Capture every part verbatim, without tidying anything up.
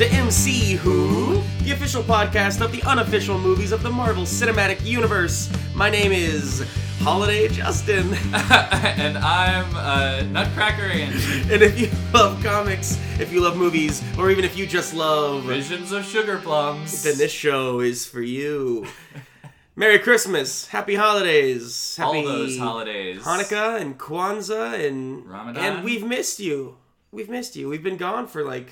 to M C Who, the official podcast of the unofficial movies of the Marvel Cinematic Universe. My name is Holiday Justin. And I'm uh, Nutcracker Andy. And if you love comics, if you love movies, or even if you just love Visions of Sugar Plums, then this show is for you. Merry Christmas, Happy Holidays, Happy all those holidays, Hanukkah and Kwanzaa and Ramadan. And we've missed you. We've missed you. We've been gone for like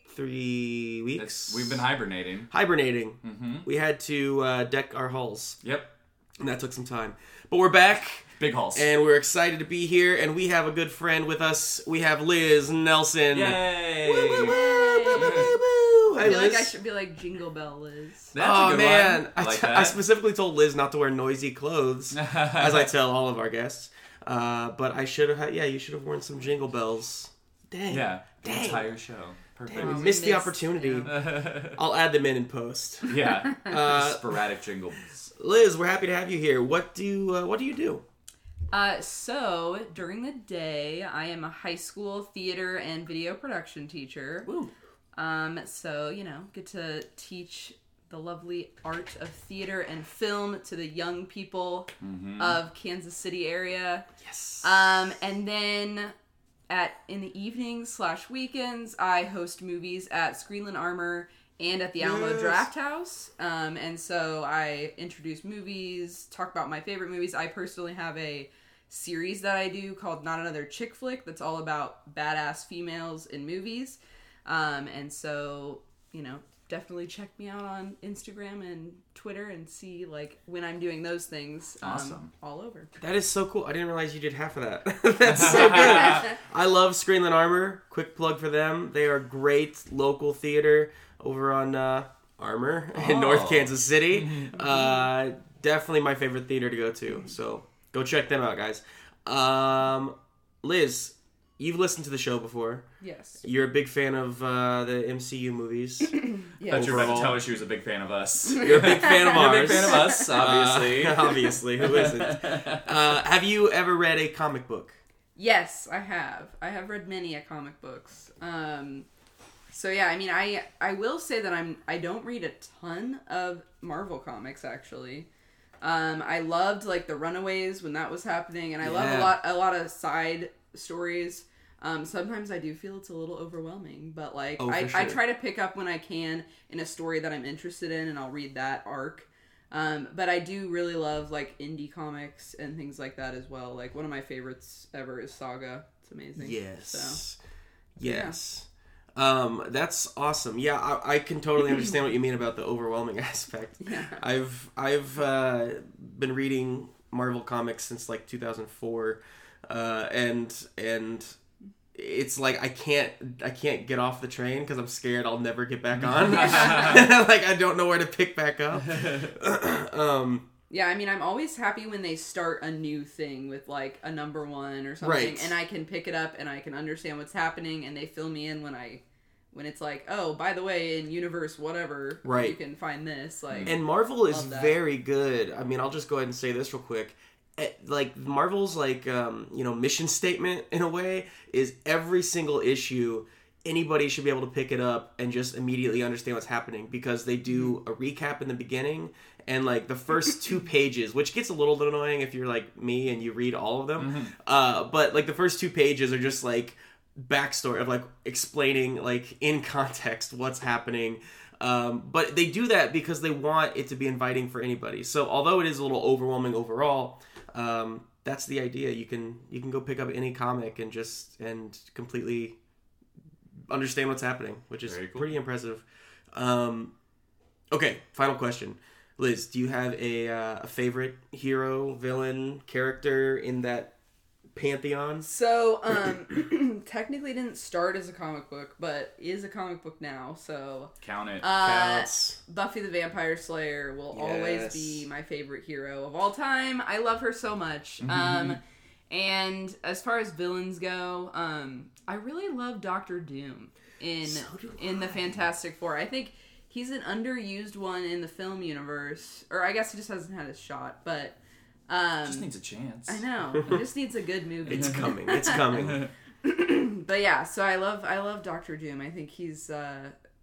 three weeks. It's, we've been hibernating. Hibernating. Mm-hmm. We had to uh, deck our hulls. Yep. And that took some time. But we're back. Big hulls. And we're excited to be here. And we have a good friend with us. We have Liz Nelson. Yay! Woo, woo, woo, woo, boo, boo, boo. I Hi, feel Liz. like I should be like Jingle Bell Liz. That's oh a good man, one. I, I, like t- that. I specifically told Liz not to wear noisy clothes, as I tell all of our guests. Uh, but I should have. Had, yeah, you should have worn some Jingle Bells. Dang. Yeah. The Dang. entire show. Perfect. Dang, we Oh, we missed the missed- opportunity. yeah. I'll add them in in post. Yeah. Uh, Sporadic jingles. Liz, we're happy to have you here. What do you, uh, what do you do? Uh, so during the day, I am a high school theater and video production teacher. Woo. Um, so you know, get to teach the lovely art of theater and film to the young people Mm-hmm. of Kansas City area. Yes. Um, and then at in the evenings slash weekends, I host movies at Screenland Armor and at the Alamo Yes. Draft House. Um, and so I introduce movies, talk about my favorite movies. I personally have a series that I do called Not Another Chick Flick that's all about badass females in movies. Um, and so, you know, definitely check me out on Instagram and Twitter and see, like, when I'm doing those things um, Awesome. all over. That is so cool. I didn't realize you did half of that. That's so good. I love Screenland Armor. Quick plug for them. They are great local theater over on uh, Armor in Oh. North Kansas City. Uh, definitely my favorite theater to go to. So go check them out, guys. Um, Liz, you've listened to the show before. Yes. You're a big fan of uh, the M C U movies. Yeah. Thought you were about to Overall. tell us she was a big fan of us. You're a big fan of You're ours. a big fan of us, obviously. Uh, obviously. Who isn't? Uh, have you ever read a comic book? Yes, I have. I have read many a comic books. Um, so yeah, I mean, I I will say that I'm I don't read a ton of Marvel comics actually. Um, I loved like the Runaways when that was happening, and I love Yeah. a lot a lot of side stories. Um, sometimes I do feel it's a little overwhelming, but like Oh, for I, sure. I try to pick up when I can in a story that I'm interested in, and I'll read that arc. Um, but I do really love like indie comics and things like that as well. Like one of my favorites ever is Saga. It's amazing. Yes. So, yes. Um, that's awesome. Yeah, I, I can totally understand what you mean about the overwhelming aspect. yeah. I've I've uh, been reading Marvel comics since like two thousand four, uh, and and it's like I can't I can't get off the train because I'm scared I'll never get back on. Like I don't know where to pick back up. um, Yeah, I mean, I'm always happy when they start a new thing with, like, a number one or something, Right. and I can pick it up and I can understand what's happening, and they fill me in when I, when it's like, oh, by the way, in universe whatever, Right. you can find this, like, And Marvel is Love that. very good. I mean, I'll just go ahead and say this real quick. Eh, Like Marvel's like um, you know mission statement in a way is every single issue anybody should be able to pick it up and just immediately understand what's happening because they do a recap in the beginning and like the first two pages, which gets a little annoying if you're like me and you read all of them. Mhm. Uh, but like the first two pages are just like backstory of like explaining like in context what's happening. Um, but they do that because they want it to be inviting for anybody. So although it is a little overwhelming overall, um, that's the idea. You can you can go pick up any comic and just and completely understand what's happening, which is Very cool. pretty impressive. Um, okay, final question. Liz, do you have a, uh, a favorite hero, villain, character in that pantheon? So, um, technically didn't start as a comic book, but is a comic book now, so, Count it. uh, Counts. Buffy the Vampire Slayer will Yes. always be my favorite hero of all time. I love her so much. Um, and as far as villains go, um, I really love Doctor Doom in So do in the I. Fantastic Four. I think he's an underused one in the film universe, or I guess he just hasn't had his shot. But um, Just needs a chance. I know he just needs a good movie. It's coming. It's coming. But yeah, so I love I love Doctor Doom. I think he's uh,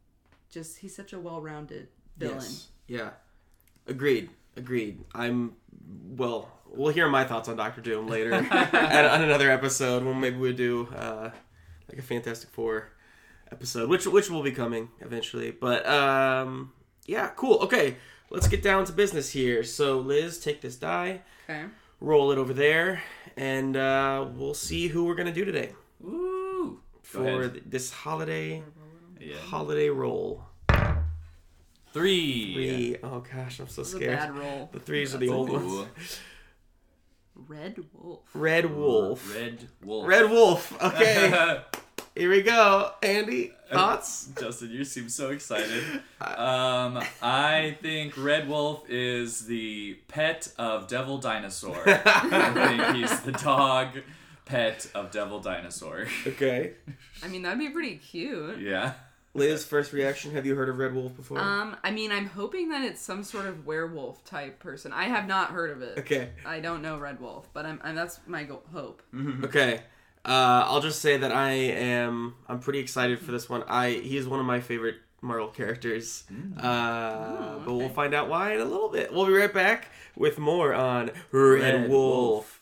just he's such a well-rounded villain. Yes. Yeah. Agreed. Agreed. I'm well. We'll hear my thoughts on Doctor Doom later at, on another episode when maybe we do uh, like a Fantastic Four episode, which which will be coming eventually. But um, yeah, cool. Okay, let's get down to business here. So Liz, take this die, Okay. roll it over there, and uh, we'll see who we're gonna do today Woo! Go for ahead. th- this holiday Yeah. holiday roll. Three. Three. Oh gosh, I'm so This is a scared. bad roll. The threes are the old Ooh. ones. Red Wolf. Red Wolf. Red Wolf. Red Wolf. Okay, here we go. Andy, thoughts? Justin, you seem so excited. Um, I think Red Wolf is the pet of Devil Dinosaur. I think he's the dog pet of Devil Dinosaur. Okay. I mean, that'd be pretty cute. Yeah. Liz, first reaction. Have you heard of Red Wolf before? Um, I mean, I'm hoping that it's some sort of werewolf type person. I have not heard of it. Okay. I don't know Red Wolf, but I'm, I'm that's my go- hope. Okay. Uh, I'll just say that I am. I'm pretty excited for this one. I he is one of my favorite Marvel characters. Uh, Oh, But we'll okay. find out why in a little bit. We'll be right back with more on Red, Red Wolf.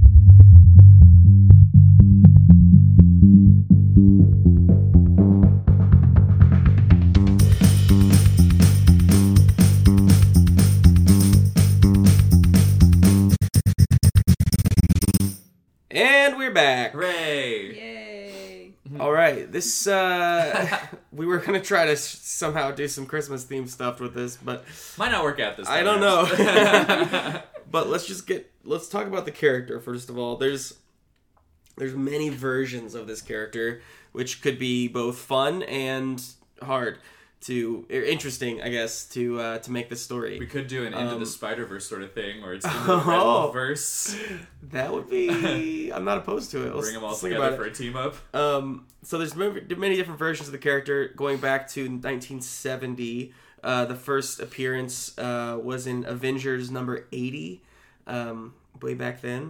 And we're back. Hooray! Yay! All right, this uh, we were gonna try to s- somehow do some Christmas themed stuff with this, but Might not work out this time. I don't guys. know. But let's just get let's talk about the character first of all. There's there's many versions of this character, which could be both fun and hard to or interesting, I guess, to uh, to make this story. We could do an Into Um, the Spider-Verse sort of thing, where it's in the Red Oh. Wolf verse. That would be. I'm not opposed to it. Let's, Bring them all let's think together about for it. a team up. Um, so there's many many different versions of the character going back to nineteen seventy. Uh, the first appearance uh, was in Avengers number eighty, um, way back then.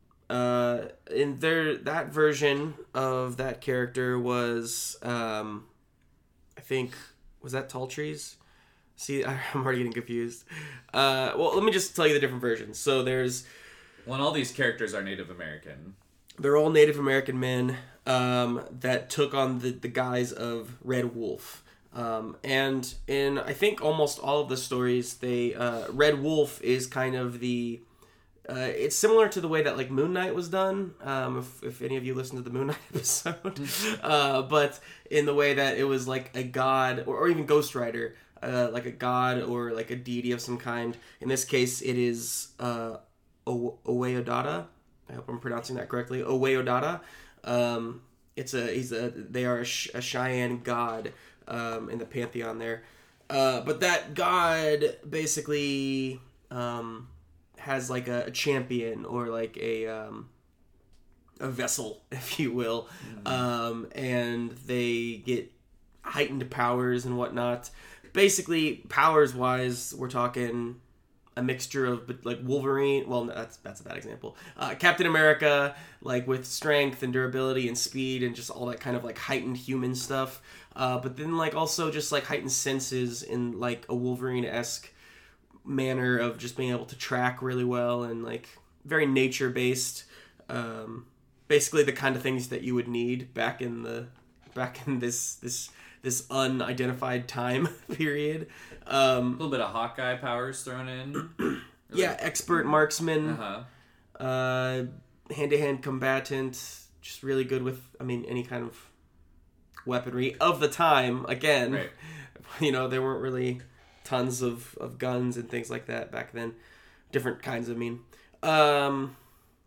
Uh, in there, that version of that character was, um, I think, was that Tall Trees? See, I'm already getting confused. Uh, well, let me just tell you the different versions. So there's Well, and all these characters are Native American. They're all Native American men um, that took on the, the guise of Red Wolf. Um, and in, I think, almost all of the stories, they uh, Red Wolf is kind of the... Uh, it's similar to the way that, like, Moon Knight was done, um, if, if any of you listened to the Moon Knight episode. uh, but in the way that it was, like, a god, or, or even Ghost Rider, uh, like a god or, like, a deity of some kind. In this case, it is uh, o- Oweodata. I hope I'm pronouncing that correctly. Oweodata. Um, it's a he's a they are a, Ch- a Cheyenne god um, in the pantheon there. Uh, but that god basically um, has like a, a champion or like a um, a vessel, if you will, mm-hmm. um, and they get heightened powers and whatnot. Basically, powers wise, we're talking a mixture of like Wolverine. Well, no, that's that's a bad example. Uh, Captain America, like with strength and durability and speed and just all that kind of like heightened human stuff. Uh, but then like also just like heightened senses in like a Wolverine-esque manner of just being able to track really well and like very nature based. Um, basically, the kind of things that you would need back in the back in this this. this unidentified time period. Um, A little bit of Hawkeye powers thrown in. yeah, expert marksman, Uh-huh. uh, hand-to-hand combatant, just really good with, I mean, any kind of weaponry of the time. Again, Right. you know, there weren't really tons of, of guns and things like that back then. Different kinds, I mean. Um...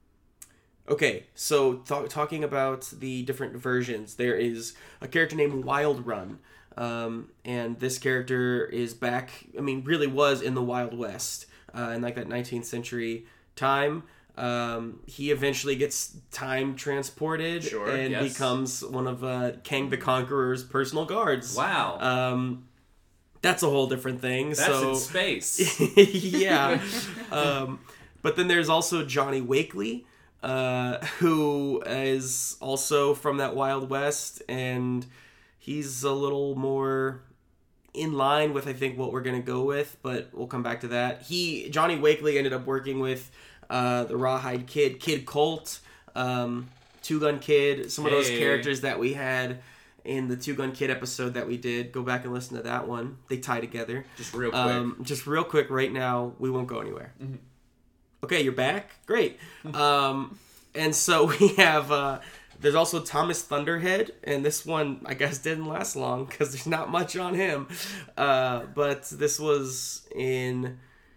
Okay, so th- talking about the different versions, there is a character named Wild Run, um, and this character is back, I mean, really was in the Wild West, uh, in like that nineteenth century time. Um, he eventually gets time transported Sure, and yes. becomes one of uh, Kang the Conqueror's personal guards. Wow. Um, that's a whole different thing. That's so in space. yeah. um, but then there's also Johnny Wakely, uh, who is also from that Wild West, and he's a little more in line with I think what we're gonna go with, but we'll come back to that. He Johnny Wakely ended up working with uh, the Rawhide Kid, Kid Colt, um, Two Gun Kid, some of those Hey. characters that we had in the Two Gun Kid episode that we did. Go back and listen to that one. They tie together. Just real quick. Um, just real quick right now. We won't go anywhere. Mm-hmm. Okay, you're back. Great. Um, and so we have. Uh, There's also Thomas Thunderhead, and this one, I guess, didn't last long because there's not much on him. Uh, but this was in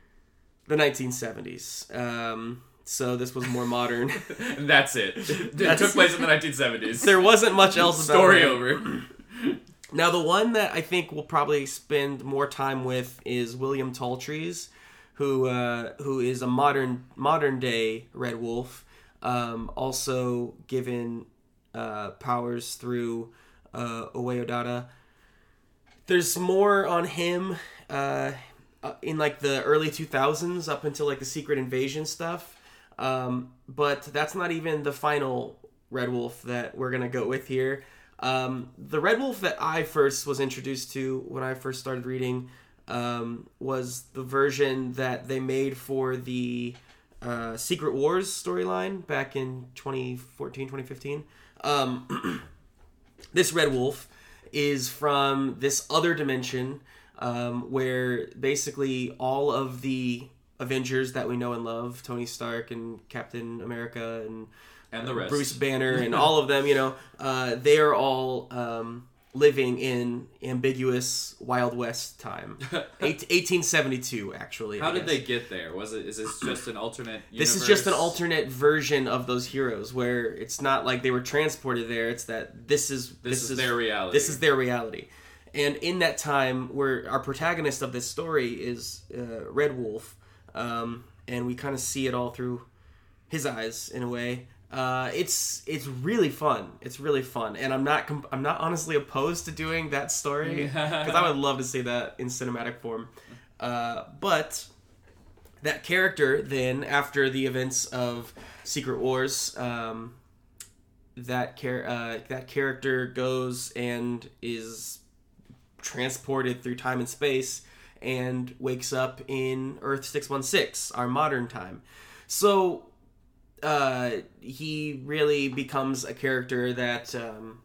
the nineteen seventies. Um, so this was more modern. And that's it. It That's- took place in the nineteen seventies. There wasn't much else about Story him. over. Now, the one that I think we'll probably spend more time with is William Talltrees, who uh, who is a modern modern day Red Wolf, um, also given uh, powers through uh, Oeodata. There's more on him uh, in like the early two thousands up until like the Secret Invasion stuff, um, but that's not even the final Red Wolf that we're gonna go with here. Um, the Red Wolf that I first was introduced to when I first started reading um, was the version that they made for the uh, Secret Wars storyline back in twenty fourteen, twenty fifteen. Um, this Red Wolf is from this other dimension um, where basically all of the Avengers that we know and love, Tony Stark and Captain America and And the rest. Bruce Banner and all of them, you know, uh, they are all um, living in ambiguous Wild West time. Eight, eighteen seventy-two, actually. How I did guess. they get there? Was it? Is this just an alternate universe? This is just an alternate version of those heroes, where it's not like they were transported there. It's that this is This, is, their reality. This is their reality. And in that time, where our protagonist of this story is uh, Red Wolf, um, and we kind of see it all through his eyes in a way. Uh, it's it's really fun. It's really fun, and I'm not comp- I'm not honestly opposed to doing that story because I would love to see that in cinematic form. Uh, but that character then, after the events of Secret Wars, um, that char- uh, that character goes and is transported through time and space and wakes up in Earth six one six, our modern time. So uh, he really becomes a character that, um,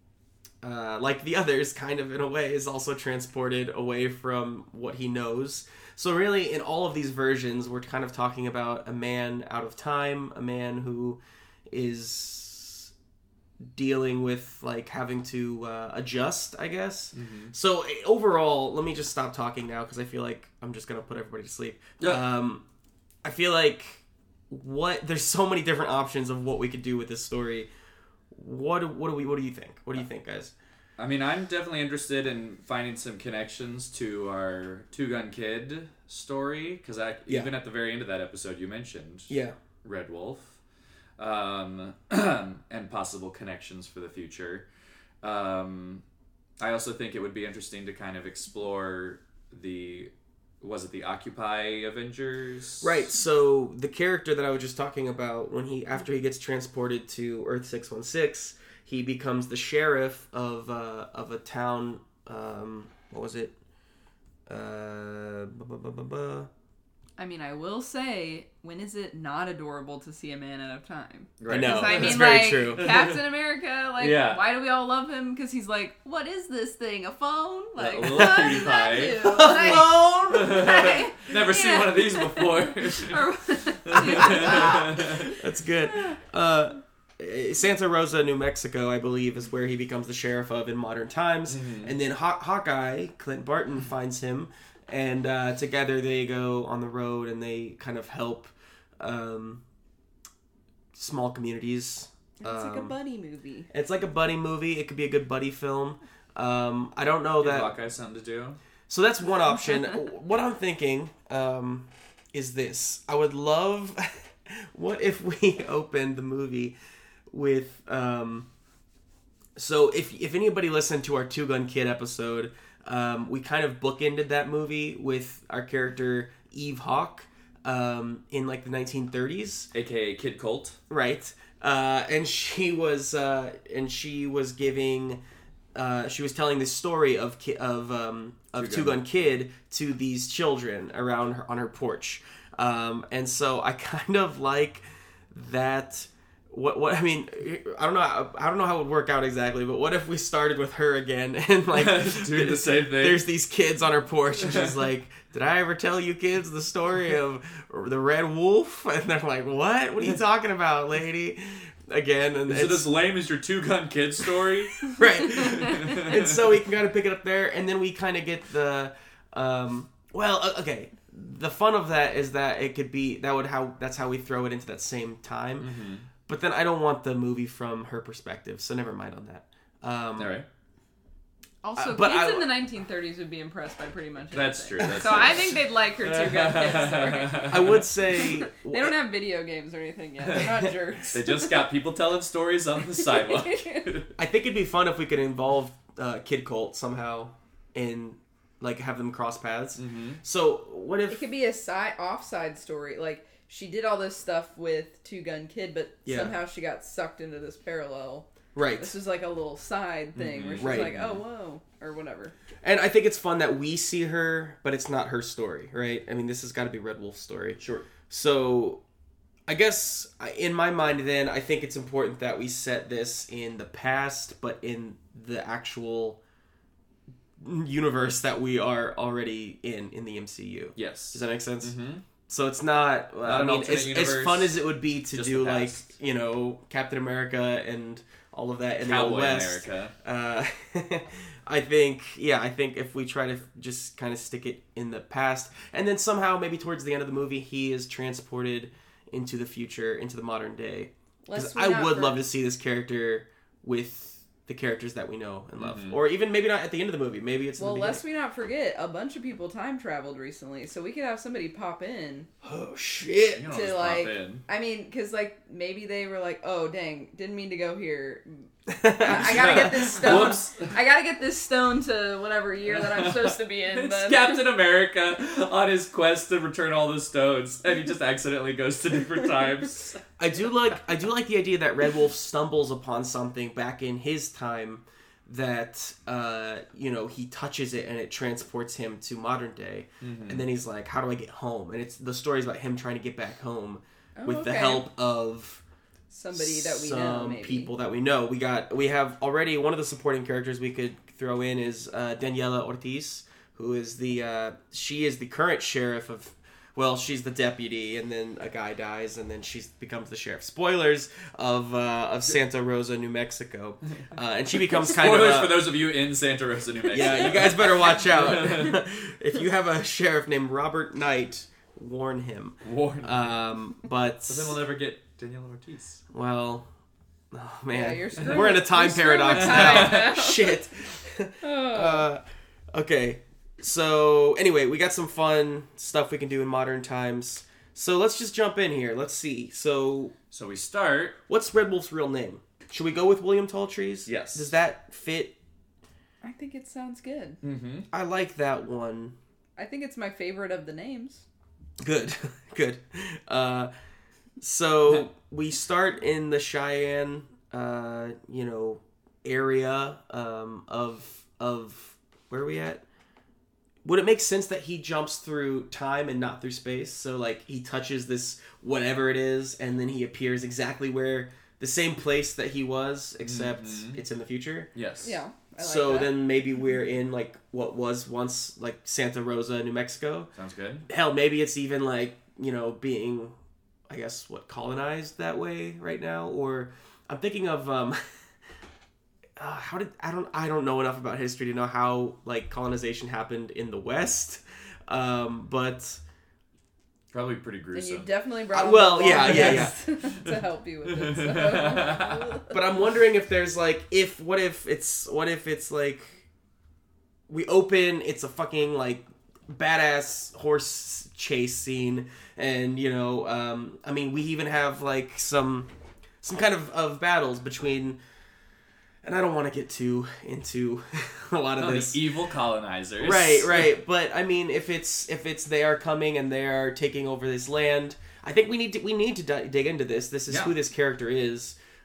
uh, like the others, kind of in a way, is also transported away from what he knows. So really, in all of these versions, we're kind of talking about a man out of time, a man who is dealing with like having to uh, adjust, I guess. Mm-hmm. So overall, let me just stop talking now because I feel like I'm just gonna put everybody to sleep. Yeah. Um, I feel like what there's so many different options of what we could do with this story. What do, what do we what do you think? What do you think, guys? I mean, I'm definitely interested in finding some connections to our Two Gun Kid story, because I Yeah. even at the very end of that episode, you mentioned Yeah. Red Wolf, um, and possible connections for the future. Um, I also think it would be interesting to kind of explore the, was it the Occupy Avengers? Right. So the character that I was just talking about, when he after he gets transported to Earth six one six, he becomes the sheriff of uh, of a town. Um, what was it? Uh, bu- bu- bu- bu- bu- I mean, I will say, when is it not adorable to see a man out of time? Right. I know. 'Cause I that's mean, very like, true. Captain America, like, Yeah. why do we all love him? Because he's like, what is this thing? A phone? Like, little what cutie does that pie. do? Like, Phone? like, Never seen yeah. one of these before. Or- That's good. Uh, Santa Rosa, New Mexico, I believe, is where he becomes the sheriff of in modern times. Mhm. And then Haw- Hawkeye, Clint Barton, finds him, and uh, together they go on the road and they kind of help um, small communities. It's like a Um, buddy movie. It's like a buddy movie. It could be a good buddy film. Um, I don't know Give that. Hawkeye something to do. So that's one option. What I'm thinking um, is this. I would love... what if we opened the movie with... Um, so if if anybody listened to our Two Gun Kid episode, um, we kind of bookended that movie with our character Eve Hawk um, in like the nineteen thirties. A K A Kid Colt. Right. Uh, and she was uh, and she was giving uh, she was telling this story of ki- of um, of Two Gun Kid to these children around her, on her porch, um, and so I kind of like that. What what I mean, I don't know. I don't know how it would work out exactly, but what if we started with her again and like doing the same thing? There's these kids on her porch, and she's like, "Did I ever tell you kids the story of the Red Wolf?" And they're like, "What? What are you talking about, lady?" Again, and is it as lame as your Two Gun Kid story? Right. And so we can kind of pick it up there, and then we kind of get the um, well, okay. The fun of that is that it could be that would how that's how we throw it into that same time. Mm-hmm. But then I don't want the movie from her perspective, so never mind on that. Um, All right. Also, Uh, but kids I- in the nineteen thirties would be impressed by pretty much anything. That's true. That's so true. I think they'd like her Two Gun Kid story. I would say They don't have video games or anything yet. They're not jerks. They just got people telling stories on the sidewalk. I think it'd be fun if we could involve uh, Kid Colt somehow in like have them cross paths. Mm-hmm. So what It if could be a side offside story. Like she did all this stuff with Two Gun Kid, but Yeah. somehow she got sucked into this parallel. right? This is like a little side thing Mhm. where she's Right. like, "Oh, whoa," or whatever. And I think it's fun that we see her, but it's not her story, right? I mean, this has got to be Red Wolf's story. Sure. So, I guess I- in my mind, then I think it's important that we set this in the past, but in the actual universe that we are already in in the M C U. Yes. Does that make sense? Mm-hmm. So it's not. Not I an mean, alternate as, as universe, fun as it would be to just do the like past. you know Captain America and all of that in the Cowboy Old West. America. Uh, I think, yeah, I think if we try to just kind of stick it in the past, and then somehow maybe towards the end of the movie, he is transported into the future, into the modern day. Because Lest we I not would for- love to see this character with the characters that we know and love, Mhm. or even maybe not at the end of the movie. Maybe it's in Well, the lest we not forget, a bunch of people time traveled recently, so we could have somebody pop in. beginning. Oh shit! You can To, always pop like- in. I mean, because like maybe they were like, "Oh, dang, didn't mean to go here. I, I gotta get this stone. Whoops. I gotta get this stone to whatever year that I'm supposed to be in." It's But Captain America on his quest to return all the stones, and he just accidentally goes to different times. I do like I do like the idea that Red Wolf stumbles upon something back in his time that uh, you know he touches it and it transports him to modern day, Mm-hmm. and then he's like, "How do I get home?" And it's the story's about him trying to get back home Oh, with the okay. help of somebody that we some know, maybe. people that we know. We got we have already one of the supporting characters we could throw in is uh, Daniela Ortiz, who is the uh, she is the current sheriff of. Well, she's the deputy, and then a guy dies, and then she becomes the sheriff. Spoilers of uh, of Santa Rosa, New Mexico, uh, and she becomes kind of Spoilers a, for those of you in Santa Rosa, New Mexico. yeah. You guys better watch out. If you have a sheriff named Robert Knight, warn him. Warn. Um, but But then we'll never get Daniela Ortiz. well, oh man, Yeah, you're screwing we're in a with- time you're screwing paradox with now. time now. Shit. Uh, okay, so anyway, we got some fun stuff we can do in modern times. So let's just jump in here. Let's see. So So we start. what's Red Wolf's real name? Should we go with William Talltrees? Yes. Does that fit? I think it sounds good. Mm-hmm. I like that one. I think it's my favorite of the names. Good, good. Uh, so we start in the Cheyenne, uh, you know, area um, of of where are we at? Would it make sense that he jumps through time and not through space? So like he touches this whatever it is, and then he appears exactly where the same place that he was, except Mhm. it's in the future. Yes. Yeah. I like So that. then maybe we're in like what was once like Santa Rosa, New Mexico. Sounds good. Hell, maybe it's even like, you know, being, I guess, what, colonized that way right now? Or I'm thinking of, um, uh, how did, I don't, I don't know enough about history to know how, like, colonization happened in the West. Um, but, Probably pretty And gruesome. you definitely brought Uh, up well, the yeah, long yeah, list to help you with it. So. but I'm wondering if there's, like, if, what if it's, what if it's, like, we open, it's a fucking, like, badass horse chase scene, and, you know, um, I mean, we even have, like, some, some kind of, of battles between, and I don't want to get too into a lot of Oh, this. the evil colonizers. Right, right. But I mean, if it's if it's they are coming and they are taking over this land, I think we need to we need to di- dig into this. This is Yeah. who this character is,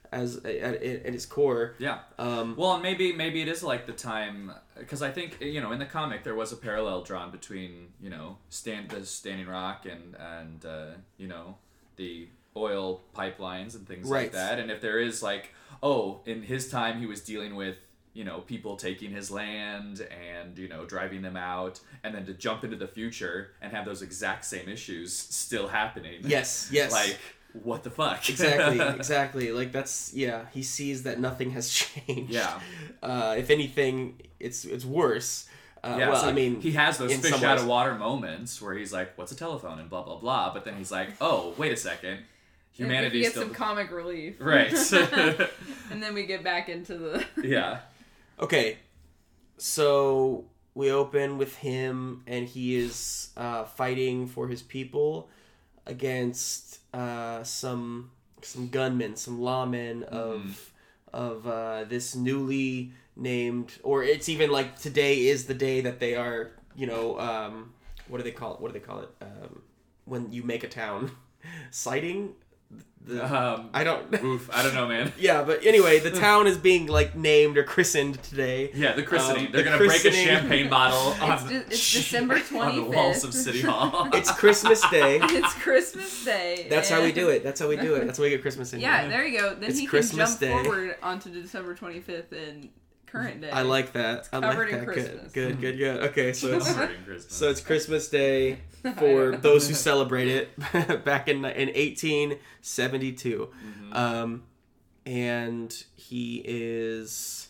as at, at his core. Yeah. Um, well, maybe maybe it is like the time, because I think, you know, in the comic there was a parallel drawn between, you know, stand the Standing Rock and and uh, you know, the oil pipelines and things Right. like that. And if there is like, oh, in his time he was dealing with, you know, people taking his land and, you know, driving them out, and then to jump into the future and have those exact same issues still happening. Yes, yes. Like, what the fuck? Exactly, exactly. Like, that's, yeah, he sees that nothing has changed. Yeah. Uh, if anything, it's it's worse. Uh, Yeah, well, so I mean, he has those in fish some out ways. of water moments where he's like, "What's a telephone?" and blah blah blah. But then he's like, "Oh, wait a second, humanity we get still some comic relief, right." and then we get back into the Yeah, Okay, so we open with him, and he is uh, fighting for his people against uh, some some gunmen, some lawmen of of uh, this newly named, or it's even like today is the day that they are, you know, um, what do they call it? What do they call it? Um, when you make a town, citing. The, um, I don't. oof, I don't know, man. Yeah, but anyway, the town is being like named or christened today. Yeah, the christening. Um, They're the gonna break a christening- champagne bottle it's, on, de- it's December on twenty-fifth. the walls of City Hall. It's Christmas Day. It's Christmas Day. That's how we and- do it. That's how we do it. That's how we get Christmas in Yeah, here. there you go. Then It's he Christmas can jump Day. forward onto December twenty-fifth in current day. I like that. I like covered in that. Christmas. Good, good, good, good. Okay, so it's Covered in Christmas. so it's Christmas Day for those who celebrate it back in in eighteen seventy-two. Mm-hmm. Um, and he is.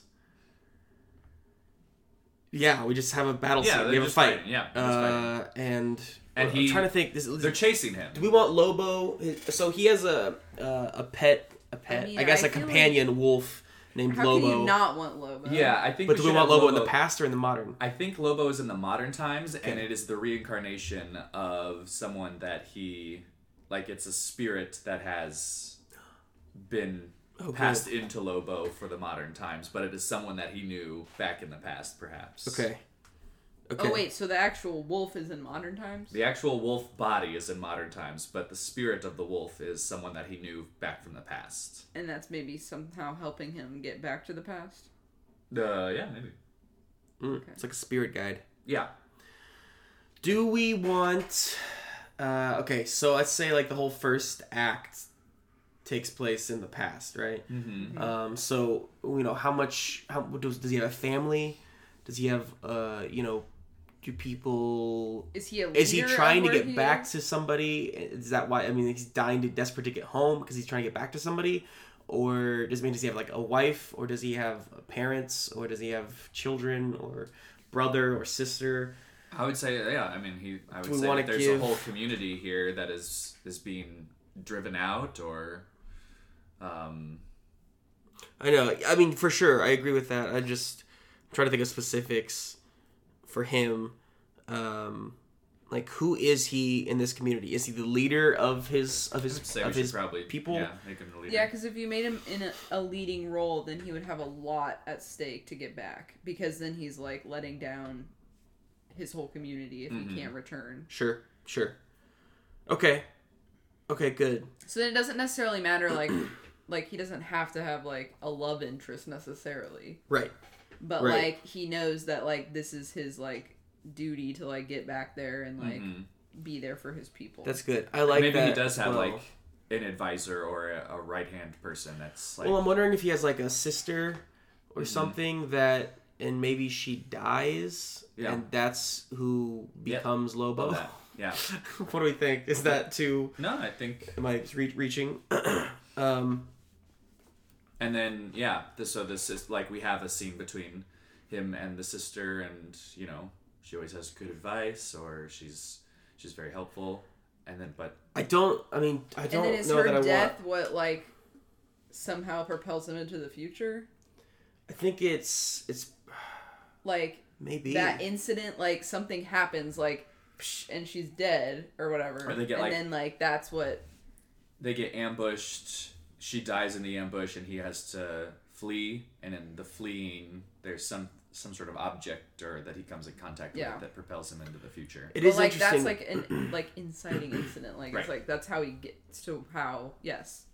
Yeah, we just have a battle Yeah, scene. they're We have a just fight. fighting, yeah, they're just fighting. Uh, and And I'm he- trying to think. This, They're chasing him. do we want Lobo? So he has a uh, a pet, a pet. I, mean, guess I a feel companion wolf named How Lobo. can you not want Lobo? Yeah, I think. but do we should want have Lobo in the past or in the modern? I think Lobo is in the modern times, and Okay. it is the reincarnation of someone that he, like, it's a spirit that has been Oh, passed into Lobo for the modern times, but it is someone that he knew back in the past, perhaps. Okay. Okay. Oh wait, so the actual wolf is in modern times? The actual wolf body is in modern times, but the spirit of the wolf is someone that he knew back from the past. And that's maybe somehow helping him get back to the past? Uh, yeah, maybe. Mm, It's like a spirit guide. Yeah. Do we want? Uh, okay, so let's say like the whole first act takes place in the past, right? Mm-hmm. Um, so you know how much? How does does he have a family? Does he have? Uh, you know, do people? Is he a Is he leader trying of to where get he back is? to somebody? Is that why? I mean, he's dying to desperate to get home because he's trying to get back to somebody, or does it mean does he have like a wife, or does he have parents, or does he have children, or brother or sister? I would say, yeah. I mean, he. I Do would we say wanna that there's give- a whole community here that is is being driven out, or, um, I know. I mean, for sure, I agree with that. I just I'm trying to think of specifics for him. Um, like, who is he in this community? Is he the leader of his of I his would say of we his should probably people? Yeah, make him the leader. Yeah, because if you made him in a, a leading role, then he would have a lot at stake to get back. Because then he's like letting down his whole community if Mhm. he can't return. Sure, sure. Okay, okay, good. So then it doesn't necessarily matter like like he doesn't have to have like a love interest necessarily. Right. But Right. like he knows that like this is his like duty to like get back there and like Mhm. be there for his people. That's good. I like Maybe that. he does as have well. like an advisor or a, a right hand person that's like. Well, I'm wondering if he has like a sister or Mhm. something that, and maybe she dies, Yeah. and that's who Yep. becomes Lobo. Love that. Yeah. What do we think? Is that too? No, I think. Am I re- reaching? um, And then yeah, this, so this is like we have a scene between him and the sister, and you know she always has good advice, or she's she's very helpful, and then but I don't. I mean, I and don't then is know her that I death want. what like somehow propels him into the future? I think it's it's Like maybe that incident, like something happens, like psh, and she's dead or whatever, Or they get, and like- then like that's what. they get ambushed. She dies in the ambush, and he has to flee. And in the fleeing, there's some some sort of object or that he comes in contact Yeah. with that propels him into the future. it But is like interesting. that's like an like inciting incident. Like Right. it's like that's how he gets to how yes.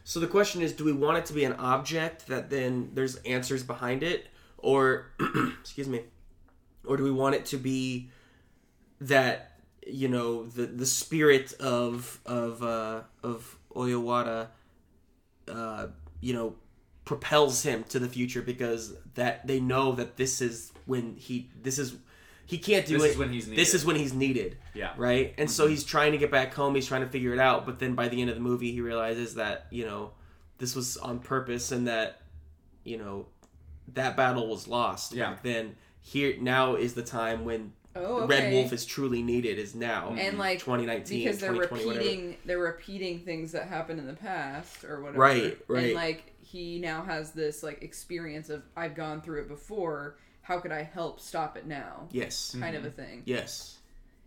So the question is, do we want it to be an object that then there's answers behind it, or excuse me, or do we want it to be that, you know, the the spirit of of uh, of Oyawara, uh, you know, propels him to the future because that they know that this is when he this is he can't do This it. is when he's needed. This is when he's needed. Yeah. Right? And so he's trying to get back home, he's trying to figure it out, but then by the end of the movie he realizes that, you know, this was on purpose and that, you know, that battle was lost. Yeah. Back then here now is the time when Oh, okay. Red Wolf is truly needed is now. And like twenty nineteen because they're twenty twenty, repeating whatever. they're repeating things that happened in the past or whatever. Right, right. And like he now has this like experience of I've gone through it before. How could I help stop it now? Yes. Kind of a thing. Yes.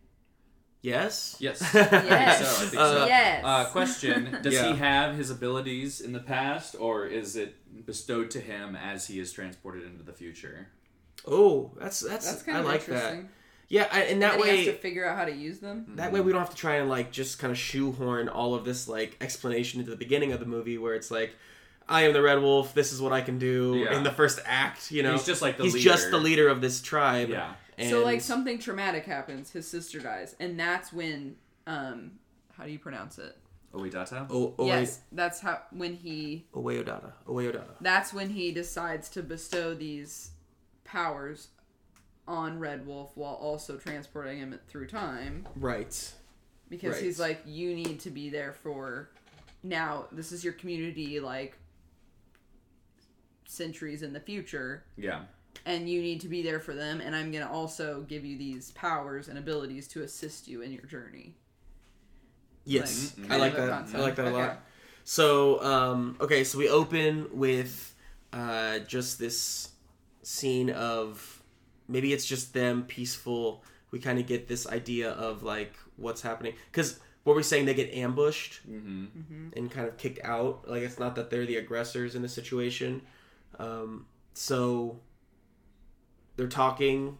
Yes? Yes. Yes. I think so. I think so. Uh, Yes. Uh, question: Does Yeah. he have his abilities in the past, or is it bestowed to him as he is transported into the future? Oh, that's that's, That's kind I of like that. interesting. Yeah, I, and that And he has way to figure out how to use them. that way we don't have to try and like just kind of shoehorn all of this like explanation into the beginning of the movie where it's like, I am the Red Wolf, this is what I can do Yeah. in the first act, you know. He's just like the He's leader. just the leader of this tribe. Yeah. And So like something traumatic happens, his sister dies, and that's when um how do you pronounce it? Oidata? Oh, oh, Yes, that's how when he Oweodata. Oweodata. that's when he decides to bestow these powers on Red Wolf while also transporting him through time Right. because Right. he's like, you need to be there for now. This is your community, like centuries in the future, Yeah. and you need to be there for them. And I'm gonna also give you these powers and abilities to assist you in your journey. Yes. Like, I kind like of a that. concept. I like that a Okay. lot. So, um, okay, so we open with uh, just this scene of maybe it's just them peaceful. We kind of get this idea of like what's happening because what we're saying they get ambushed Mm-hmm. and kind of kicked out. Like it's not that they're the aggressors in the situation. Um, so they're talking.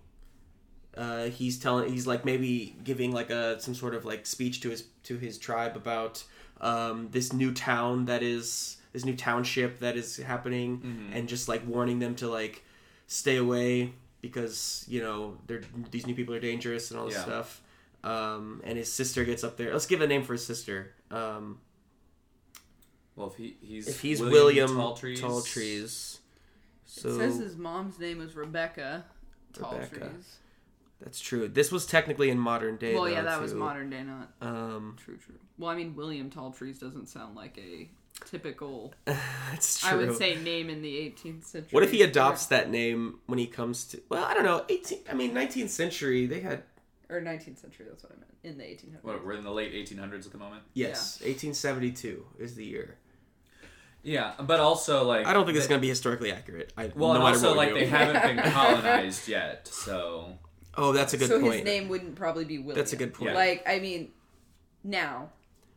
Uh, he's telling. He's like maybe giving like a some sort of like speech to his to his tribe about um, this new town that is this new township that is happening, Mm-hmm. and just like warning them to like stay away because you know they're these new people are dangerous and all this Yeah. stuff. Um, and his sister gets up there. Let's give a name for his sister. Um, Well, if he he's if he's William, William, Talltrees, Talltrees, so It says his mom's name was Rebecca Rebecca. Talltrees. that's true. This was technically in modern day. Well, yeah, though, that was too. modern day, not Um, true, true. Well, I mean, William Talltrees doesn't sound like a typical, that's true. I would say, name in the eighteenth century. What if he adopts that name when he comes to? Well, I don't know. eighteen. I mean, nineteenth century. They had Or nineteenth century, that's what I meant. In the eighteen hundreds. What, we're in the late eighteen hundreds at the moment. yes, eighteen seventy-two is the year. Yeah, but also like I don't think it's they- going to be historically accurate. I, Well, no and matter also what we like do. they haven't been colonized yet, so Oh, that's a good so point. his name wouldn't probably be William. That's a good point. Yeah. Like, I mean, now.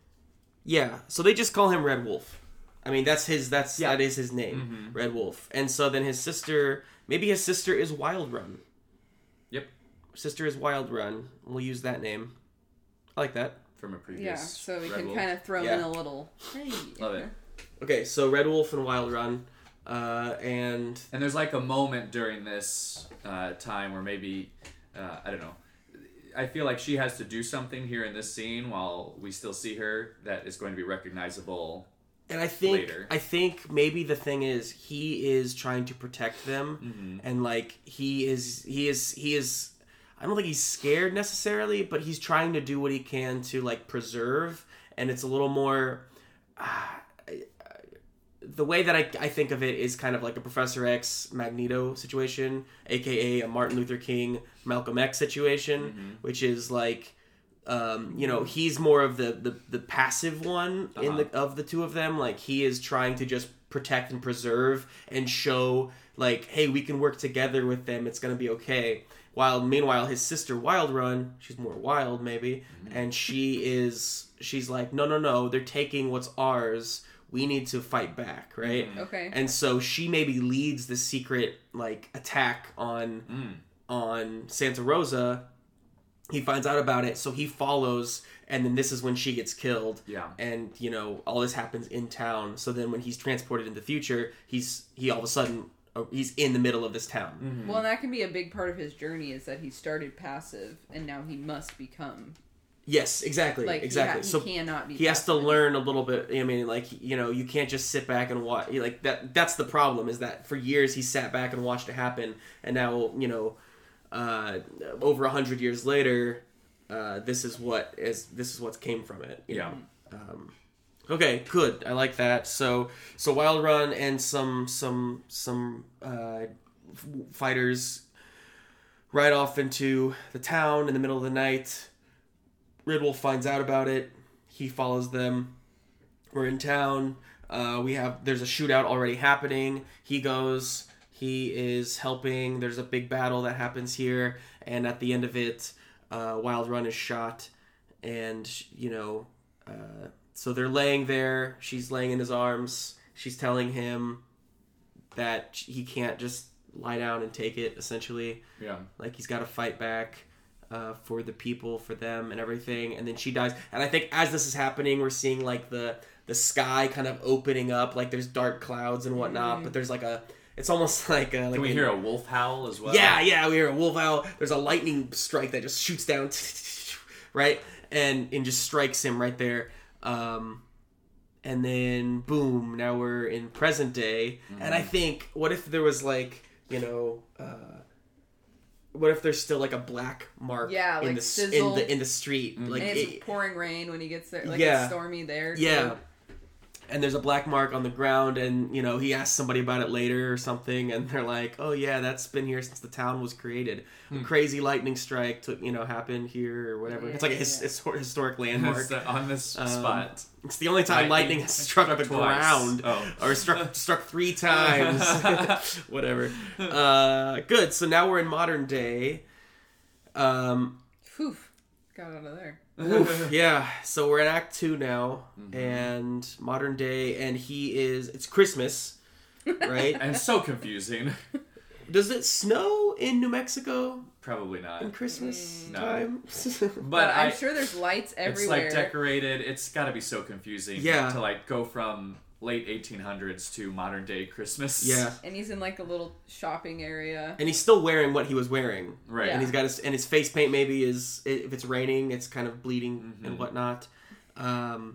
Yeah, so they just call him Red Wolf. I mean, that's his. That's Yeah. that is his name, Mhm. Red Wolf. And so then his sister, maybe his sister is Wild Run. Yep. Sister is Wild Run. We'll use that name. I like that. from a previous. Yeah, so we Red can Wolf. kind of throw Yeah. in a little. Hey. Love it. Okay, so Red Wolf and Wild Run, uh, and And there's like a moment during this uh, time where maybe uh, I don't know. I feel like she has to do something here in this scene while we still see her that is going to be recognizable. and I think Later. I think maybe the thing is he is trying to protect them, Mm-hmm. and like he is he is he is. I don't think he's scared necessarily, but he's trying to do what he can to like preserve, and it's a little more. Uh, the way that I, I think of it is kind of like a Professor X Magneto situation, aka a Martin Luther King Malcolm X situation, Mm-hmm. which is like, um, you know, he's more of the the, the passive one in the of the two of them. Like he is trying to just protect and preserve and show like, hey, we can work together with them. It's gonna be okay. While meanwhile his sister Wild Run, she's more wild maybe, and she is she's like, no no no, they're taking what's ours. We need to fight back, right? Okay. And so she maybe leads the secret like attack on Mm. on Santa Rosa, he finds out about it, so he follows, and then this is when she gets killed. Yeah. And, you know, all this happens in town. So then when he's transported in the future, he's he all of a sudden, uh, he's in the middle of this town. Mm-hmm. Well, and that can be a big part of his journey is that he started passive, and now he must become... Yes, exactly, Like, exactly. He, ha- so he cannot be he has to passive. learn a little bit. I mean, like, you know, you can't just sit back and watch. Like, that. that's the problem, is that for years he sat back and watched it happen, and now, you know, uh, over a hundred years later... Uh, this is what is this is what came from it. You Yeah. know? Um, okay, good. I like that. So so Wild Run and some some some uh, f- fighters ride off into the town in the middle of the night. Red Wolf finds out about it. He follows them. We're in town. Uh, we have there's a shootout already happening. He goes. He is helping. There's a big battle that happens here, and at the end of it. Uh, Wild Run is shot, and, you know, uh, so they're laying there. She's laying in his arms. She's telling him that he can't just lie down and take it, essentially. Yeah. Like, he's got to fight back uh, for the people, for them, and everything. And then she dies. And I think as this is happening, we're seeing, like, the, the sky kind of opening up. Like, there's dark clouds and whatnot, Mm-hmm. but there's, like, a... It's almost like a... Like Can we a, hear a wolf howl as well? Yeah, yeah, we hear a wolf howl. There's a lightning strike that just shoots down, right? And and just strikes him right there. Um, and then, boom, now we're in present day. Mm-hmm. And I think, what if there was, like, you know... Uh, what if there's still, like, a black mark Yeah, in, like the, sizzle. in the in the street? Mm-hmm. Like, And it's it- pouring rain when he gets there. Like, Yeah. it's stormy there. yeah. too. And there's a black mark on the ground, and, you know, he asks somebody about it later or something, and they're like, oh, yeah, that's been here since the town was created. Hmm. A crazy lightning strike took, you know, happened here or whatever. Yeah, it's like a yeah, his, yeah. his- historic landmark. It's, uh, on this Um, spot. It's the only time lightning, Lightning has struck, struck the twice. ground. Oh. Or struck struck three times. Whatever. Uh, good. So now we're in modern day. Um, Phew. Got out of there. Oof, yeah, so we're in Act Two now, Mm-hmm. and modern day, and he is. It's Christmas, right? And so confusing. Does it snow in New Mexico Probably in not. Christmas No. time? But, But I'm I, sure there's lights it's everywhere. like decorated. It's got to be so confusing. Yeah. To like go from late eighteen hundreds to modern day Christmas. Yeah, And he's in like a little shopping area. and he's still wearing what he was wearing, Right. Yeah. and he's got his and his face paint maybe is if it's raining, it's kind of bleeding Mm-hmm. and whatnot. Um,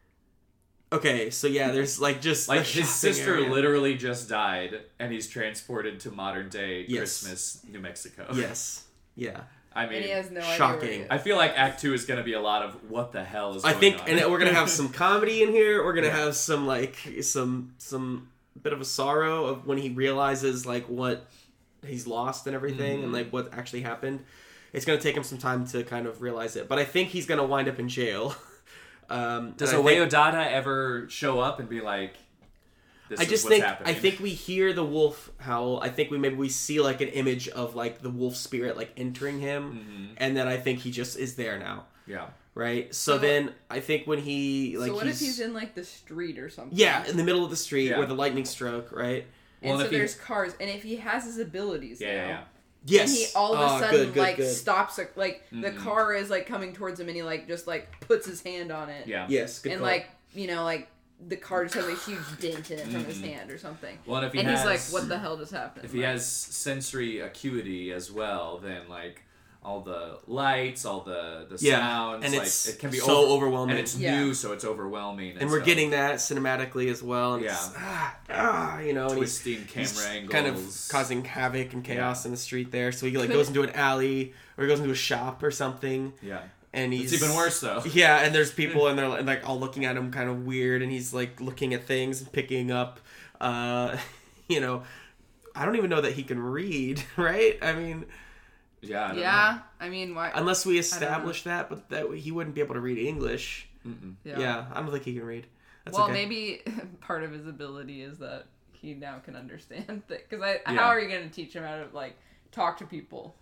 okay, so yeah, there's like just Like the his shopping sister area. literally just died, and he's transported to modern day Yes. Christmas, New Mexico. Yes, yeah. I mean, And he has no idea. where shocking. he is. I feel like Act Two is going to be a lot of what the hell is I going think, on. and we're gonna have some comedy in here. We're gonna Yeah. have some like some some bit of a sorrow of when he realizes like what he's lost and everything, Mm-hmm. and like what actually happened. It's gonna take him some time to kind of realize it, but I think he's gonna wind up in jail. Um, Does and I think- Oeodada ever show up and be like, "This I is just what's think happening"? I think we hear the wolf howl. I think we maybe we see like an image of like the wolf spirit like entering him, Mm-hmm. and then I think he just is there now, Yeah. right? So, So- then I think when he like so what he's, if he's in like the street or something? yeah in the middle of the street Yeah. where the lightning struck, right? And Well, so if he- there's cars, and if he has his abilities, Yeah, now, yeah, yeah. Yes. and he all of a Oh, sudden good, good, like good. stops, like the Mhm. car is like coming towards him, and he like just like puts his hand on it, Yeah. Yes, good and call. like you know like the car just has a huge dent in it from his Mhm. hand or something, Well, and if he and has, he's like, "What the hell just happened?" if he Like, has sensory acuity as well, then like all the lights, all the the Yeah, sounds, and like it's it can be so over- overwhelming. and it's Yeah. new, so it's overwhelming. And, and we're so getting that cinematically as well. And it's, Yeah. ah, ah, you know, and he's, twisting camera he's angles, kind of causing havoc and chaos Yeah. in the street there. So he like Could- goes into an alley or he goes into a shop or something, Yeah, and he's it's even worse though. Yeah, and there's people and they're like all looking at him kind of weird, and he's like looking at things and picking up, uh, you know, I don't even know that he can read, right? I mean, Yeah, I don't yeah, I mean, why? unless we establish that, but that he wouldn't be able to read English. know. Mm-mm. Yeah, I don't think he can read. That's well, okay. maybe part of his ability is that he now can understand things. Because I, Yeah. how are you going to teach him how to like talk to people?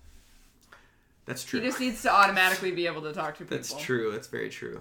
That's true. He just needs to automatically be able to talk to people. That's true. That's very true.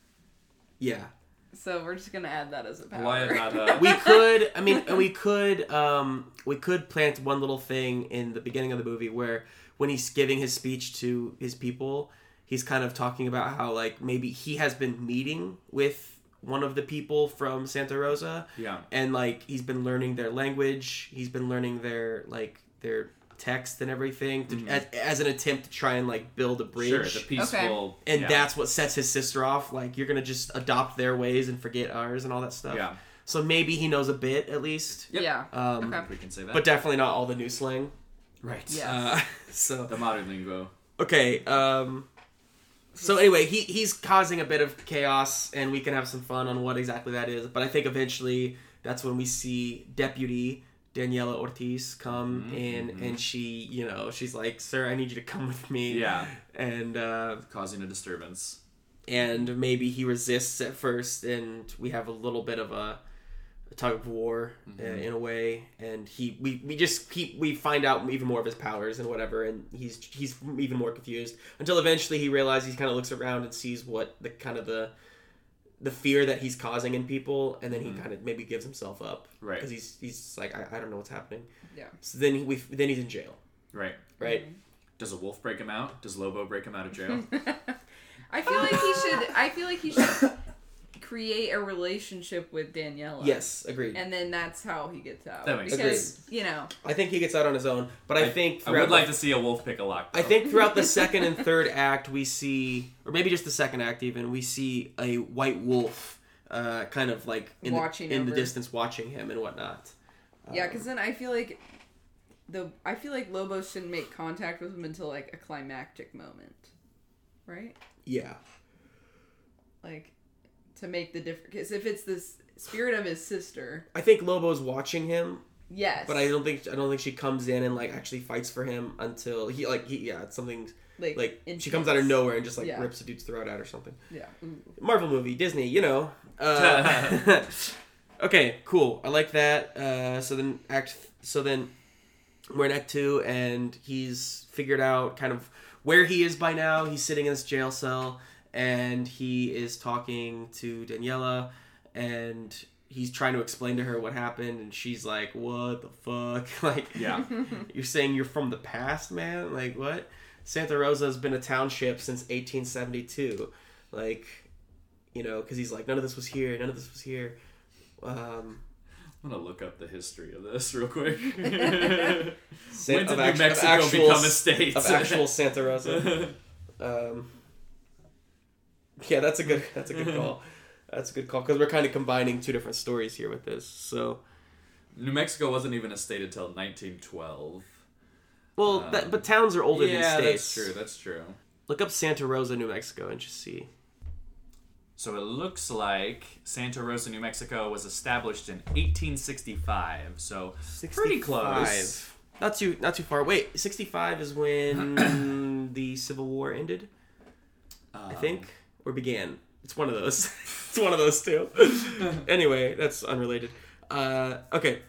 Yeah. So we're just gonna add that as a power. Why not? Uh, We could, I mean, we could, um, we could plant one little thing in the beginning of the movie where when he's giving his speech to his people, he's kind of talking about how like maybe he has been meeting with one of the people from Santa Rosa. Yeah. And like he's been learning their language. He's been learning their like their text and everything to, mm-hmm. as, as an attempt to try and like build a bridge. Sure, the peaceful. Okay. And yeah. that's what sets his sister off. Like you're gonna just adopt their ways and forget ours and all that stuff. Yeah. So maybe he knows a bit at least. Yep. Yeah. Um, okay. We can say that. But definitely not all the new slang. right. Yeah. Uh, so The modern lingo. okay. Um, so anyway, he he's causing a bit of chaos, and we can have some fun on what exactly that is. But I think eventually that's when we see Deputy Daniela Ortiz come Mm-hmm, in, mm-hmm. and she, you know, she's like, "Sir, I need you to come with me." Yeah. And uh, Causing a disturbance. and maybe he resists at first, and we have a little bit of a, a tug of war Mm-hmm. uh, in a way, and he we, we just keep we find out even more of his powers and whatever, and he's he's even more confused until eventually he realizes, he kind of looks around and sees what the kind of the the fear that he's causing in people, and then he Mm-hmm. kind of maybe gives himself up, Right. Because he's he's like, I, I don't know what's happening. Yeah. So then he, we then he's in jail, Right. right? Does a wolf break him out? Does Lobo break him out of jail? I feel like he should. I feel like he should create a relationship with Daniela. Yes, agreed. And then that's how he gets out. That makes because sense. you know. I think he gets out on his own, but I, I think I would throughout like the- to see a wolf pick a lock. I though. think throughout the second and third act, we see, or maybe just the second act even, we see a white wolf uh, kind of like in, Watching the, in the over. distance watching him and whatnot. Yeah, because then I feel like the I feel like Lobo shouldn't make contact with him until like a climactic moment, right? Yeah. Like to make the difference. Because if it's this spirit of his sister, I think Lobo's watching him, yes, but I don't think I don't think she comes in and like actually fights for him until he like he yeah it's something like like intense. she comes out of nowhere and just like Yeah. rips a dude's throat out or something. Yeah. Ooh. Marvel movie, Disney, you know. Uh, okay, cool. I like that. Uh, so then act. So then we're in Act Two, and he's figured out kind of where he is by now. He's sitting in this jail cell, and he is talking to Daniela, and he's trying to explain to her what happened, and she's like, "What the fuck? Like, Yeah. you're saying you're from the past, man? Like, what? Santa Rosa has been a township since eighteen seventy-two. Like, you know, because he's like, none of this was here, none of this was here." Um, I'm gonna look up the history of this real quick. Sa- when did of New act- of Mexico actual- become a state? of actual Santa Rosa. Um, yeah, that's a good. That's a good call. That's a good call because we're kind of combining two different stories here with this. So, New Mexico wasn't even a state until nineteen twelve. well, Um, that, but towns are older yeah, than states. that's true. That's true. Look up Santa Rosa, New Mexico, and just see. So it looks like Santa Rosa, New Mexico was established in eighteen sixty-five. So pretty close. Not too, not too far. Wait, sixty-five is when the Civil War ended, Um, I think, or began. It's one of those. It's one of those two. Anyway, that's unrelated. Uh, okay.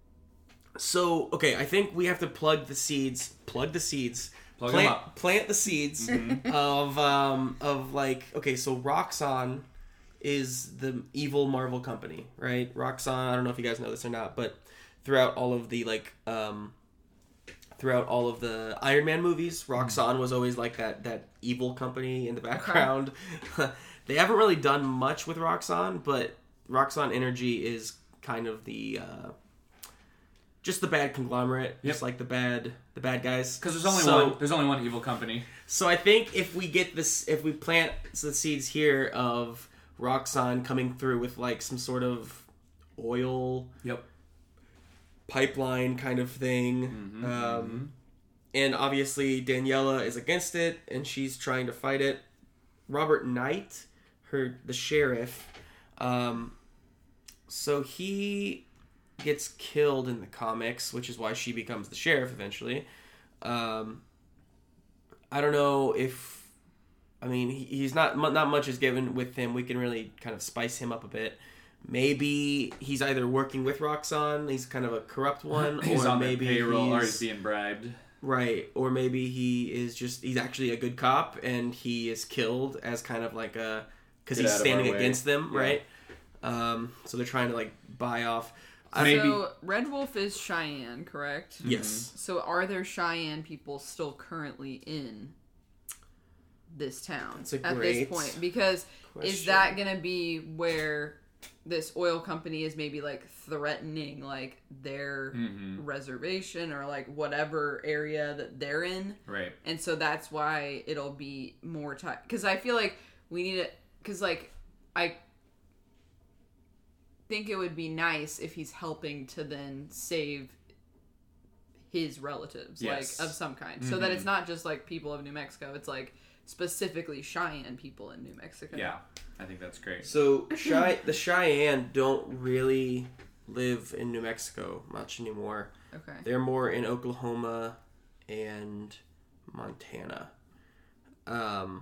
So, okay, I think we have to plug the seeds. Plug the seeds. Plug plant, them up. Plant the seeds of um of like okay, so Roxxon is the evil Marvel company, right? Roxxon. I don't know if you guys know this or not, but throughout all of the like um throughout all of the Iron Man movies, Roxxon was always like that that evil company in the background. They haven't really done much with Roxxon, but Roxxon Energy is kind of the uh, just the bad conglomerate, Yep. just like the bad the bad guys. Because there's only So- one. There's only one evil company. So I think if we get this, if we plant the seeds here of Roxxon coming through with like some sort of oil Yep. pipeline kind of thing, Mm-hmm, um, and obviously Daniela is against it, and she's trying to fight it. Robert Knight, her the sheriff, um, so he gets killed in the comics, which is why she becomes the sheriff eventually. Um, I don't know if, I mean, he, he's not not much is given with him. We can really kind of spice him up a bit. Maybe he's either working with Roxxon, he's kind of a corrupt one, He's or on maybe the payroll, or he's, he's being bribed. right, or maybe he is just he's actually a good cop and he is killed as kind of like a because Get he's out of standing our way. against them, Yeah. right? Um, so they're trying to like buy off. I- Maybe- So Red Wolf is Cheyenne, correct? Yes. So are there Cheyenne people still currently in this town That's a at great this point? Because question. is that going to be where this oil company is maybe like threatening like their Mm-hmm. reservation or like whatever area that they're in? Right. And so that's why it'll be more time. Because I feel like we need it. Because like I think it would be nice if he's helping to then save his relatives, Yes. like of some kind, Mm-hmm. so that it's not just like people of New Mexico. It's like specifically Cheyenne people in New Mexico. Yeah, I think that's great. So Chey- the Cheyenne don't really live in New Mexico much anymore. Okay. They're more in Oklahoma and Montana. Um.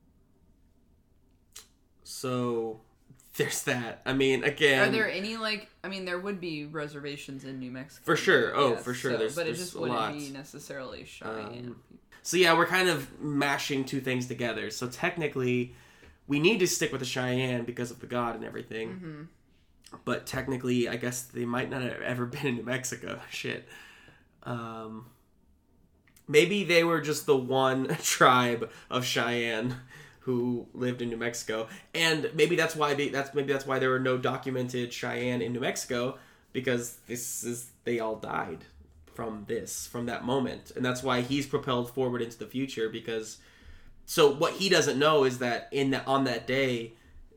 So there's that. I mean, again, Are there any like? I mean, there would be reservations in New Mexico For sure. Oh, yes, for sure. so- There's- but there's it just a wouldn't lot. be necessarily Cheyenne. Um, people. So yeah, we're kind of mashing two things together. So technically, we need to stick with the Cheyenne because of the god and everything. Mm-hmm. But technically, I guess they might not have ever been in New Mexico. Shit. Um, maybe they were just the one tribe of Cheyenne who lived in New Mexico, and maybe that's why they, that's maybe that's why there were no documented Cheyenne in New Mexico, because this is they all died from this from that moment, and that's why he's propelled forward into the future. Because so what he doesn't know is that in the, on that day,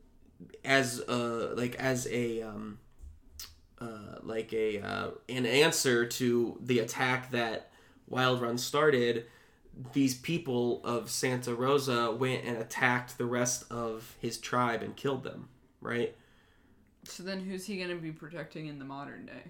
as uh like as a um uh like a uh an answer to the attack that Wild Run started, these people of Santa Rosa went and attacked the rest of his tribe and killed them, right? So then, who's he going to be protecting in the modern day?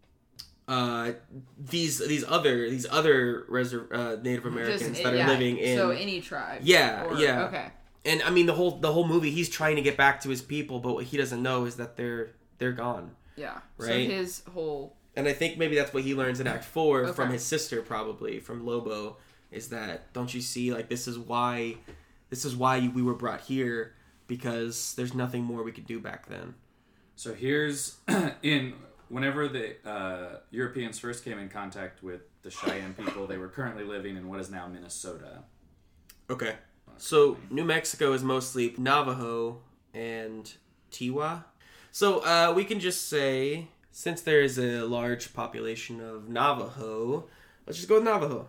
Uh, these these other these other reser- uh, Native Americans Just- that are yeah, living in so any tribe. Yeah, Or- yeah. Okay. and I mean the whole the whole movie he's trying to get back to his people, but what he doesn't know is that they're they're gone. Yeah. So Right? his whole And I think maybe that's what he learns in Act Four Okay. from his sister, probably from Lobo, is that don't you see, like, this is why this is why we were brought here, because there's nothing more we could do back then. So here's in whenever the uh, Europeans first came in contact with the Cheyenne people, they were currently living in what is now Minnesota. Okay. So New Mexico is mostly Navajo and Tiwa. So uh, we can just say, since there is a large population of Navajo, let's just go with Navajo.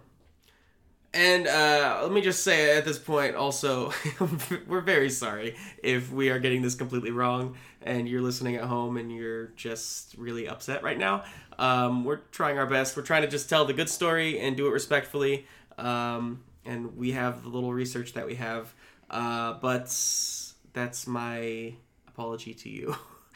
And uh, let me just say at this point also, we're very sorry if we are getting this completely wrong and you're listening at home and you're just really upset right now. Um, we're trying our best. We're trying to just tell the good story and do it respectfully. Um, and we have the little research that we have. Uh, but that's my apology to you.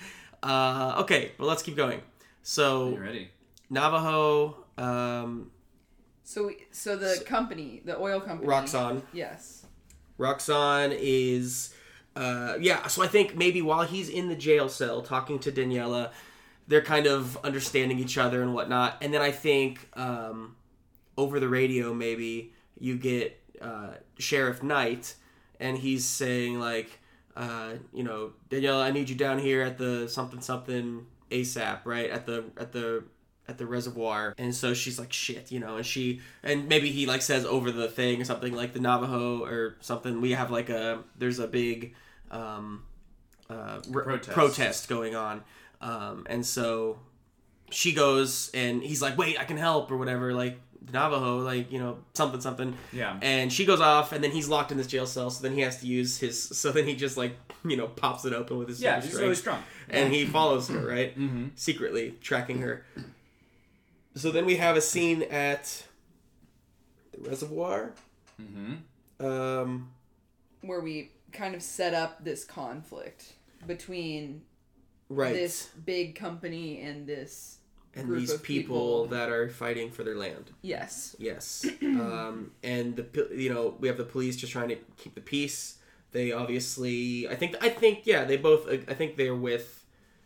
uh, okay, but let's keep going. So, You ready? Navajo... Um, So, so the company, the oil company, Roxxon. Yes. Roxxon is, uh, yeah. So I think maybe while he's in the jail cell talking to Daniela, they're kind of understanding each other and whatnot. And then I think um, over the radio, maybe you get uh, Sheriff Knight, and he's saying like, uh, you know, Daniela, I need you down here at the something something ASAP, right at the at the. at the reservoir. And so she's like, shit, you know, and she, and maybe he like says over the thing or something like the Navajo or something. We have like a, there's a big um, uh, r- Protest. protest going on. Um, and so she goes and he's like, wait, I can help or whatever. Like the Navajo, like, you know, something, something. Yeah. And she goes off and then he's locked in this jail cell. So then he has to use his, so then he just like, you know, pops it open with his Yeah, super he's strength. really strong. And he follows her, right? Mm-hmm. Secretly tracking her. So then we have a scene at the reservoir. Mm-hmm. Um, Where we kind of set up this conflict between right. this big company and this and group these of people, people. that are fighting for their land. Yes. Yes. um, and the you know we have the police just trying to keep the peace. They obviously, I think, I think, yeah, they both, I think they're with.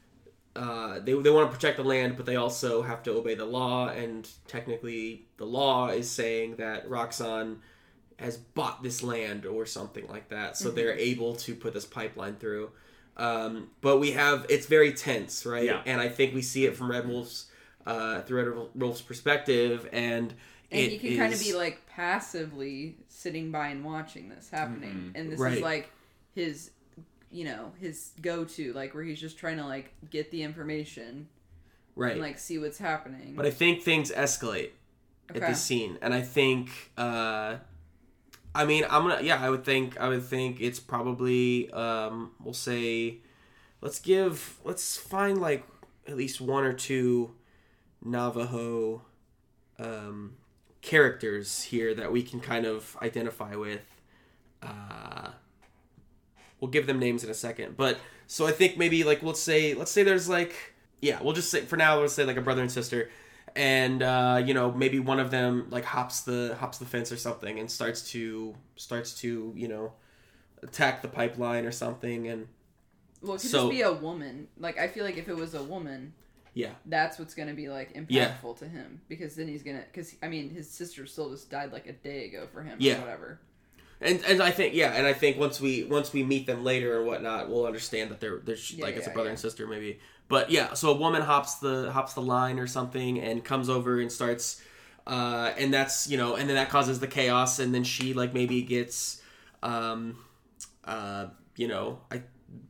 Uh, they they want to protect the land, but they also have to obey the law. And technically, the law is saying that Roxxon has bought this land or something like that, so mm-hmm. they're able to put this pipeline through. Um, but we have it's very tense, right? Yeah. And I think we see it from Red Wolf's uh, through Red Wolf's perspective, and And it he can kind of is- be like passively sitting by and watching this happening. Mhm. And this Right. is like his, you know, his go-to, like where he's just trying to like get the information right. and like see what's happening. But I think things escalate Okay. at this scene, and I think, uh, I mean, I'm gonna, yeah, I would think, I would think it's probably, um, we'll say, let's give, let's find like at least one or two Navajo, um, characters here that we can kind of identify with. Uh, we'll give them names in a second, but so I think maybe like let's say, let's say there's like, yeah, we'll just say for now, let's say like a brother and sister. And uh, you know, maybe one of them like hops the hops the fence or something and starts to starts to you know attack the pipeline or something. And well, it could so- just be a woman. Like I feel like if it was a woman, yeah, that's what's gonna be like impactful Yeah. to him because then he's gonna because I mean his sister still just died like a day ago for him Yeah. or whatever. and and I think yeah, and I think once we once we meet them later and whatnot, we'll understand that they're they're Yeah, like it's a yeah, brother yeah. and sister maybe. But yeah, so a woman hops the hops the line or something and comes over and starts, uh, and that's you know, and then that causes the chaos, and then she like maybe gets, um, uh, you know, I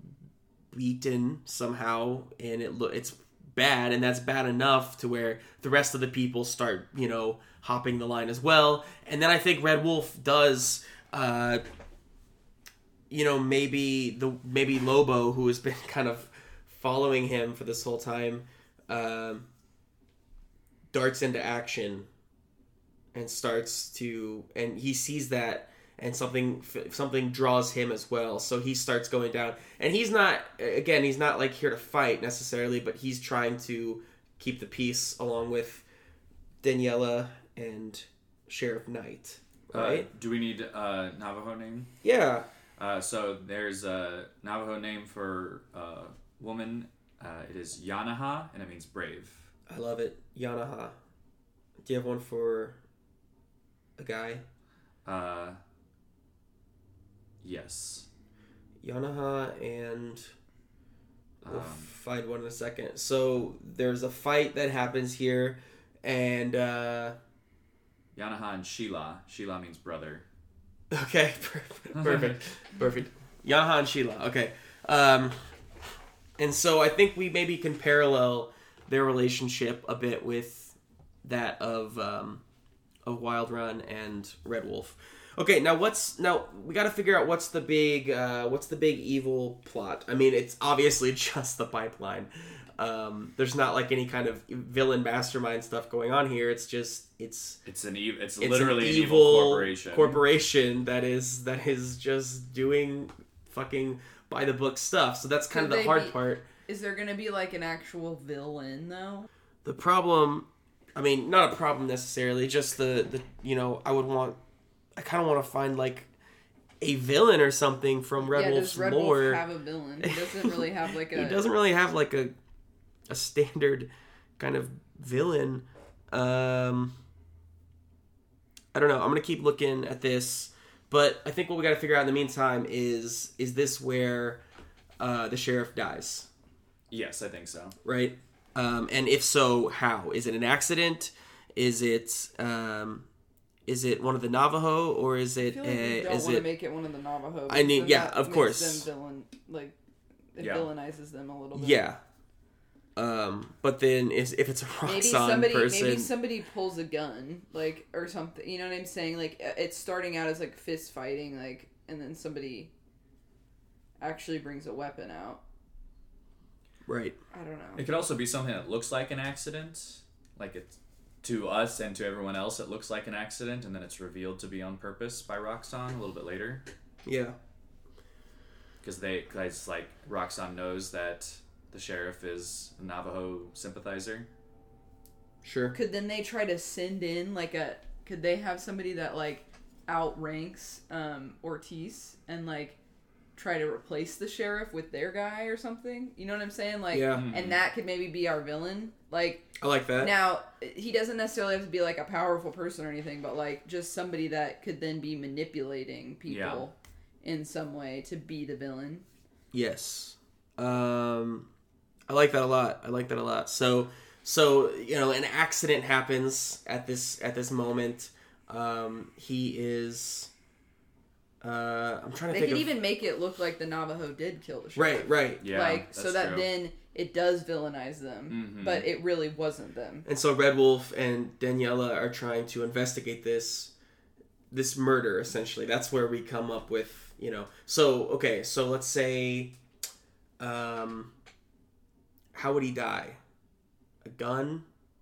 beaten somehow, and it lo- it's bad, and that's bad enough to where the rest of the people start you know hopping the line as well, and then I think Red Wolf does. Uh, you know, maybe the maybe Lobo, who has been kind of following him for this whole time, um, darts into action and starts to, and he sees that, and something something draws him as well. So he starts going down, and he's not again, he's not like here to fight necessarily, but he's trying to keep the peace along with Daniela and Sheriff Knight. Right? Uh, do we need a Navajo name? Yeah. Uh, so there's a Navajo name for a woman. Uh, it is Yanaha, and it means brave. I love it. Yanaha. Do you have one for a guy? Uh, yes. Yanaha, and we'll Um, find one in a second. So there's a fight that happens here, and uh, Yanaha and Sheila. Sheila means brother. okay, perfect, perfect, perfect. Yanaha and Sheila. Okay, um, and so I think we maybe can parallel their relationship a bit with that of um, of Wild Run and Red Wolf. Okay, now what's now we got to figure out what's the big uh, what's the big evil plot. I mean, it's obviously just the pipeline. Um, there's not like any kind of villain mastermind stuff going on here. It's just it's It's an ev- It's, it's literally an an evil, evil corporation. corporation that is that is just doing fucking by the book stuff. So that's kind Could of the they hard be- part. Is there gonna be like an actual villain though? The problem, I mean, not a problem necessarily. Just the the you know I would want. I kind of want to find like a villain or something from Red yeah, Wolf's does Red lore. Wolf have a villain? He doesn't really have like a. He doesn't really have like a a standard kind of villain. Um, I don't know. I'm gonna keep looking at this, but I think what we got to figure out in the meantime is is this where uh, the sheriff dies, Yes, I think so. right? Um, and if so, how? Is it an accident? Is it um, is it one of the Navajo, or is I it feel like we uh, don't is want to it? make it one of the Navajo. I mean, because yeah, that of makes course. Them villain, like it Yeah. villainizes them a little bit. Yeah. Um, but then is if it's a Maybe Roxxon somebody, person, maybe somebody pulls a gun, like or something. You know what I'm saying? Like it's starting out as like fist fighting, like, and then somebody actually brings a weapon out. right? I don't know. It could also be something that looks like an accident, like it's to us and to everyone else. It looks like an accident, and then it's revealed to be on purpose by Roxxon a little bit later, Yeah. because they, because like Roxxon knows that the sheriff is a Navajo sympathizer. Sure. Could then they try to send in like a? Could they have somebody that like outranks um, Ortiz and like try to replace the sheriff with their guy or something? You know what I'm saying? Like, Yeah. and that could maybe be our villain. Like I like that. now, he doesn't necessarily have to be like a powerful person or anything, but like just somebody that could then be manipulating people in some way to be the villain. Yes. Um, I like that a lot. I like that a lot. So, so you know, an accident happens at this at this moment. Um, he is. Uh, I'm trying to they think. could of... even make it look like the Navajo did kill the Right, sheriff. right. Yeah, like that's so that true. then it does villainize them, Mhm. but it really wasn't them. And so Red Wolf and Daniela are trying to investigate this this murder. Essentially, that's where we come up with you know. So okay, so let's say, um, how would he die? A gun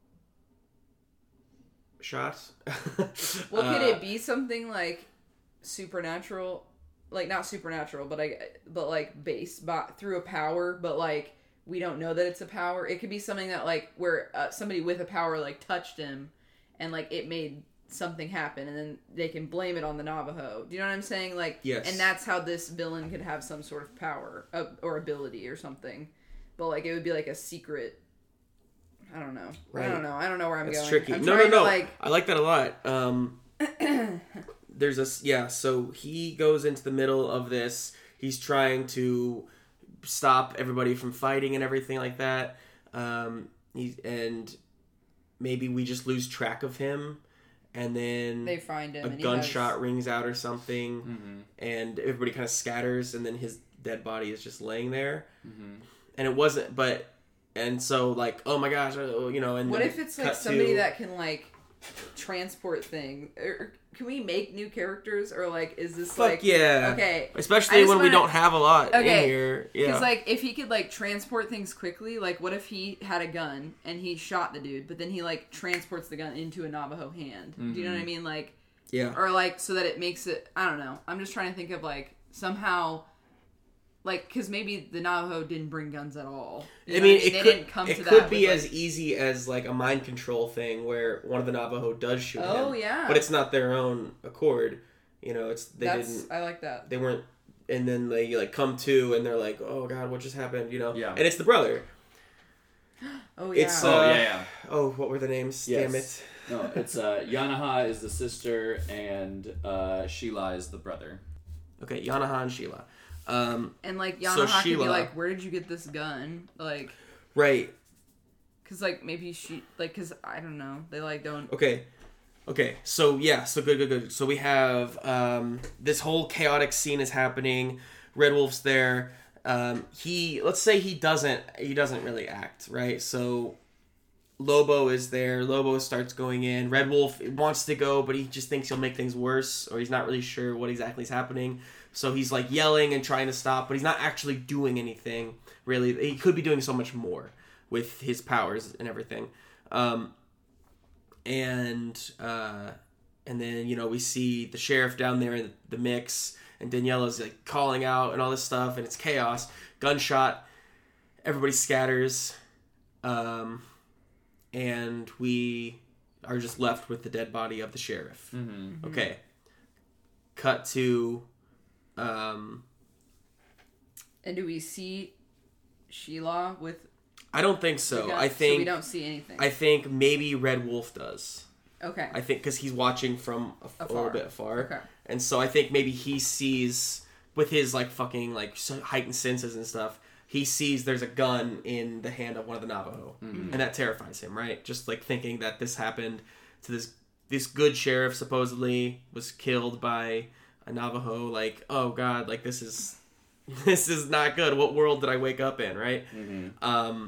shot. Well, could Uh, it be something like supernatural, like not supernatural, but I, but like based by, through a power, but like we don't know that it's a power. It could be something that like where uh, somebody with a power like touched him, and like it made something happen, and then they can blame it on the Navajo. Do you know what I'm saying? Like, Yes. And that's how this villain could have some sort of power uh, or ability or something. But like it would be like a secret. I don't know. Right. I don't know. I don't know where I'm That's going. tricky. I'm No, no, trying no. To, like, I like that a lot. Um, there's a yeah. So he goes into the middle of this. He's trying to stop everybody from fighting and everything like that. Um, he's and maybe we just lose track of him, and then they find him. a and he gunshot has- rings out or something, Mm-hmm. and everybody kind of scatters, and then his dead body is just laying there. Mm-hmm. And it wasn't, but and so like, oh my gosh, oh, you know. And What then if it's like cut somebody to- that can like transport things? Or can we make new characters, or like is this Fuck like yeah. okay? I Especially just when we wanna- don't have a lot Okay, in here. Yeah. Because like if he could like transport things quickly, like what if he had a gun and he shot the dude, but then he like transports the gun into a Navajo hand? Do you know what I mean? Like yeah. or like so that it makes it. I don't know. I'm just trying to think of like somehow. Like, because maybe the Navajo didn't bring guns at all. You I know mean, what it They could didn't come it to could that be with, as like- easy as like a mind control thing where one of the Navajo does shoot him. Oh, yeah. But it's not their own accord. You know, it's they That's, didn't I like that. they weren't and then they like come to and they're like, "Oh god, what just happened?" you know. Yeah. And it's the brother. Oh yeah. It's, Oh uh, yeah, yeah. Oh, what were the names? Yes. Damn it. No, it's uh, Yanaha is the sister, and uh, Sheila is the brother. Okay, Yanaha and Sheila. Um, and like so Yamaha could be Sheila- like, "Where did you get this gun?" Like, right. cause like maybe she like, cause I don't know. They like don't. Okay. Okay. So yeah. So good. Good. Good. So we have um, this whole chaotic scene is happening. Red Wolf's there. Um, he let's say he doesn't. He doesn't really act right. So Lobo is there. Lobo starts going in. Red Wolf wants to go, but he just thinks he'll make things worse, or he's not really sure what exactly is happening. So he's like yelling and trying to stop, but he's not actually doing anything. Really, he could be doing so much more with his powers and everything. Um, and uh, and then you know we see the sheriff down there in the mix, and Daniela's like calling out and all this stuff, and it's chaos. Gunshot. Everybody scatters, um, and we are just left with the dead body of the sheriff. Mm-hmm. Okay. Cut to. Um, And do we see Sheila with? I don't think the so. gun? I So think we don't see anything. I think maybe Red Wolf does. okay. I think because he's watching from a, a Afar. little bit afar, Okay. and so I think maybe he sees with his like fucking like s- heightened senses and stuff. He sees there's a gun in the hand of one of the Navajo, Mhm. and that terrifies him. Right, just like thinking that this happened to this this good sheriff supposedly was killed by a Navajo. Like, oh god, like this is this is not good. What world did I wake up in? Right. mm-hmm. Um,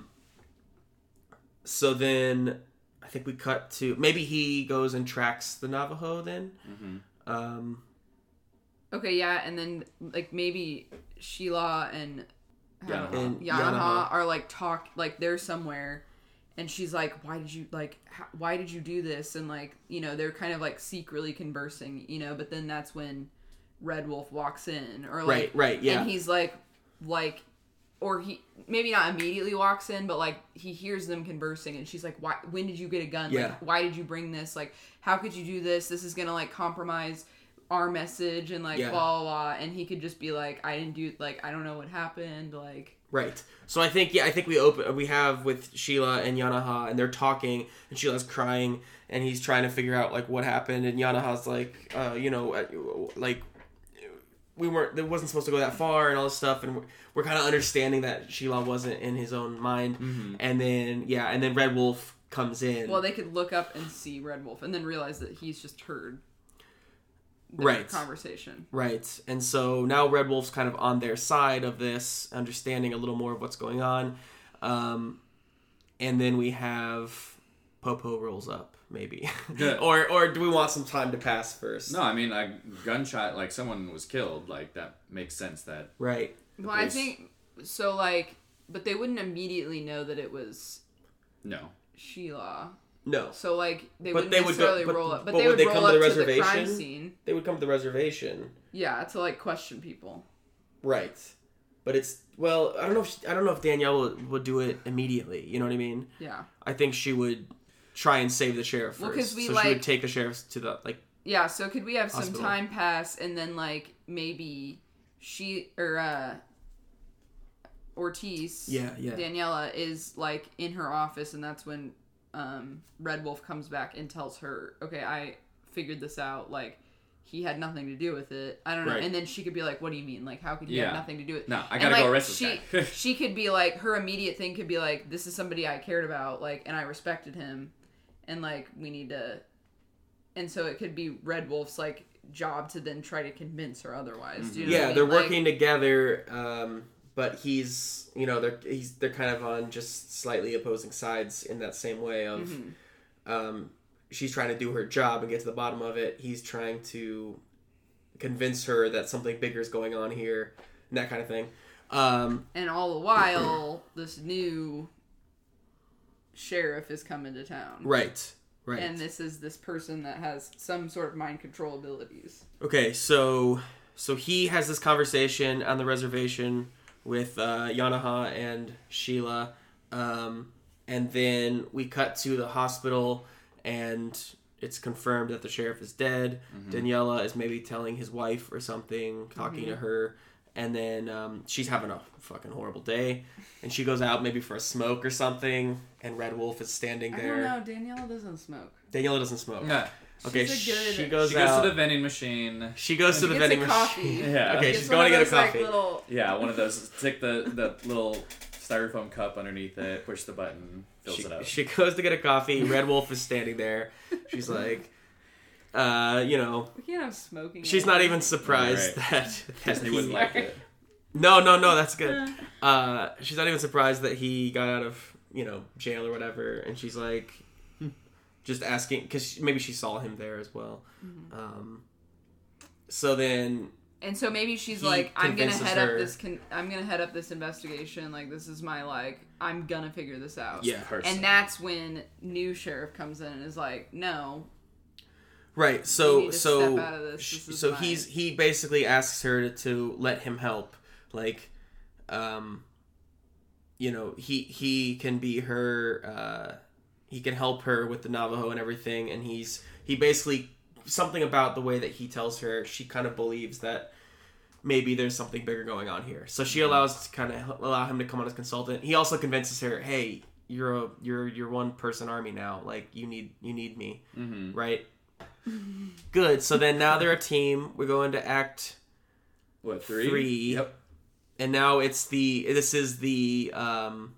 so then I think we cut to maybe he goes and tracks the Navajo then. Mm-hmm. Um, Okay, yeah, and then like maybe Sheila and Yanaha. And Yanaha Yanaha. are like talk like they're somewhere, and she's like, "Why did you like? How, why did you do this?" And like you know they're kind of like secretly conversing, you know. But then that's when Red Wolf walks in, or like right, right, yeah. and he's like, like, or he maybe not immediately walks in, but like he hears them conversing, and she's like, "Why? When did you get a gun? Yeah. Like, why did you bring this? Like, how could you do this? This is gonna like compromise our message and like Yeah. blah, blah blah." And he could just be like, "I didn't do like I don't know what happened." Like, Right. So I think yeah, I think we open we have with Sheila and Yanaha, and they're talking, and Sheila's crying, and he's trying to figure out like what happened, and Yanaha's like, uh, you know, uh, like we weren't, it wasn't supposed to go that far and all this stuff, and we're, we're kind of understanding that Sheila wasn't in his own mind, Mm-hmm. and then yeah, and then Red Wolf comes in. Well, they could look up and see Red Wolf, and then realize that he's just heard their Right. conversation. Right, and so now Red Wolf's kind of on their side of this, understanding a little more of what's going on, um, and then we have Popo rolls up, maybe, Yeah. or or do we want some time to pass first? No, I mean, like, gunshot, like, someone was killed. Like, that makes sense that... Right. Well, I police- think so. Like, but they wouldn't immediately know that it was No. Sheila. No, So like they But wouldn't they would go- necessarily but- roll up, but, but they would would they roll come to up the to the crime reservation? scene. they would come to the reservation. Yeah, to like question people. Right, but it's well, I don't know. If, I don't know if Danielle would, would do it immediately. You know what I mean? Yeah. I think she would try and save the sheriff first. Well, 'cause we, so she like- would take the sheriff to the like. Yeah, so could we have some Hospital. time pass and then like maybe she or uh Ortiz, Yeah, yeah. Daniela is like in her office, and that's when um Red Wolf comes back and tells her, "Okay, I figured this out. Like he had nothing to do with it. I don't know." Right. And then she could be like, "What do you mean? Like how could he Yeah. have nothing to do with it?" No, I And, gotta like, go arrest this she, guy. she could be like, her immediate thing could be like, "This is somebody I cared about, like, and I respected him, and like we need to." And so it could be Red Wolf's like job to then try to convince her otherwise. Do you know what I Yeah, mean? they're Like, working together, um, but he's you know they're he's they're kind of on just slightly opposing sides in that same way of. Mm-hmm. Um, she's trying to do her job and get to the bottom of it. He's trying to convince her that something bigger is going on here, and that kind of thing. Um, And all the while, this new sheriff is coming to town. right, right. And this is this person that has some sort of mind control abilities. Okay, so so he has this conversation on the reservation with uh, Yanaha and Sheila, um, and then we cut to the hospital, and it's confirmed that the sheriff is dead. Daniela is maybe telling his wife or something, talking to her, and then um, she's having a fucking horrible day, and she goes out maybe for a smoke or something, and Red Wolf is standing I there. don't know. Daniela doesn't smoke. Daniela doesn't smoke. Yeah. Okay, She's a good- she goes She out. goes to the vending machine. she goes to She the gets vending a machine. coffee. Yeah. Okay, Gets she's one going to of get a those, like, coffee. little- Yeah, one of those. Take the, the little styrofoam cup underneath it, push the button, fills She, it up. she goes to get a coffee. Red Wolf is standing there. She's like, uh, you know, We can't have smoking. she's in not here. even surprised Right. that, that Disney he, wouldn't like it. No, no, no, that's good. Uh, she's not even surprised that he got out of, you know, jail or whatever. And she's like, just asking, because maybe she saw him there as well. Mm-hmm. Um, so then, And so maybe she's He like, I'm gonna convinces head her- up this. Con- I'm gonna head up this investigation. Like this is my like. I'm gonna figure this out. yeah. Person. And that's when new sheriff comes in and is like, no. Right. You So need to so step out of this. sh- This is so mine. he's he basically asks her to, to let him help. Like, um, you know, he he can be her. Uh, he can help her with the Navajo and everything. And he's he basically something about the way that he tells her. She kind of believes that maybe there's something bigger going on here. So she allows to kind of allow him to come on as consultant. He also convinces her, hey, you're a you're you're one person army now. Like you need you need me, Mm-hmm. right? Good. So then now they're a team. We're going to act, What, three? Three. Yep. and now it's the this is the um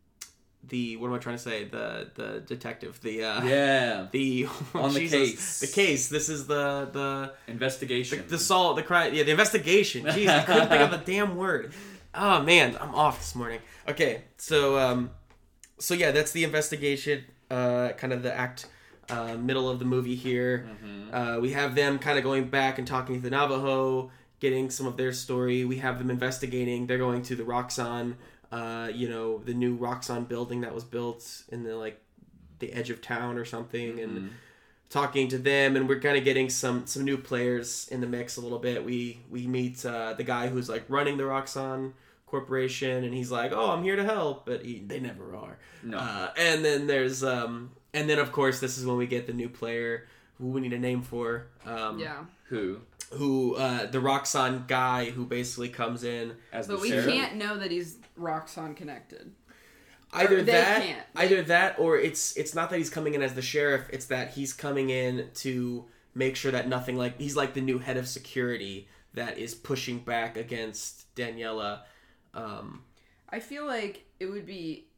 the what am I trying to say? The the detective. The uh Yeah. the On the Jesus, case. The case. This is the the Investigation. the, the salt the crime. Yeah, the investigation. Jeez, I couldn't think of the damn word. Oh man, I'm off this morning. Okay, so um, so yeah, that's the investigation. Uh, kind of the act. Uh, middle of the movie here. Mm-hmm. Uh, we have them kind of going back and talking to the Navajo, getting some of their story. We have them investigating. They're going to the Roxxon, uh, you know, the new Roxxon building that was built in the like the edge of town or something, and Mhm. talking to them. And we're kind of getting some some new players in the mix a little bit. We we meet uh, the guy who's like running the Roxxon Corporation, and he's like, "Oh, I'm here to help," but he, they never are. No. Uh, and then there's um, and then of course this is when we get the new player who we need a name for. Um, Yeah. Who? Who uh, the Roxxon guy who basically comes in. As But the we sheriff? can't know that he's Roxxon connected. Either Or they that, can't. either that, or it's it's not that he's coming in as the sheriff. It's that he's coming in to make sure that nothing like he's like the new head of security. that is pushing back against Daniela. Um, I feel like it would be.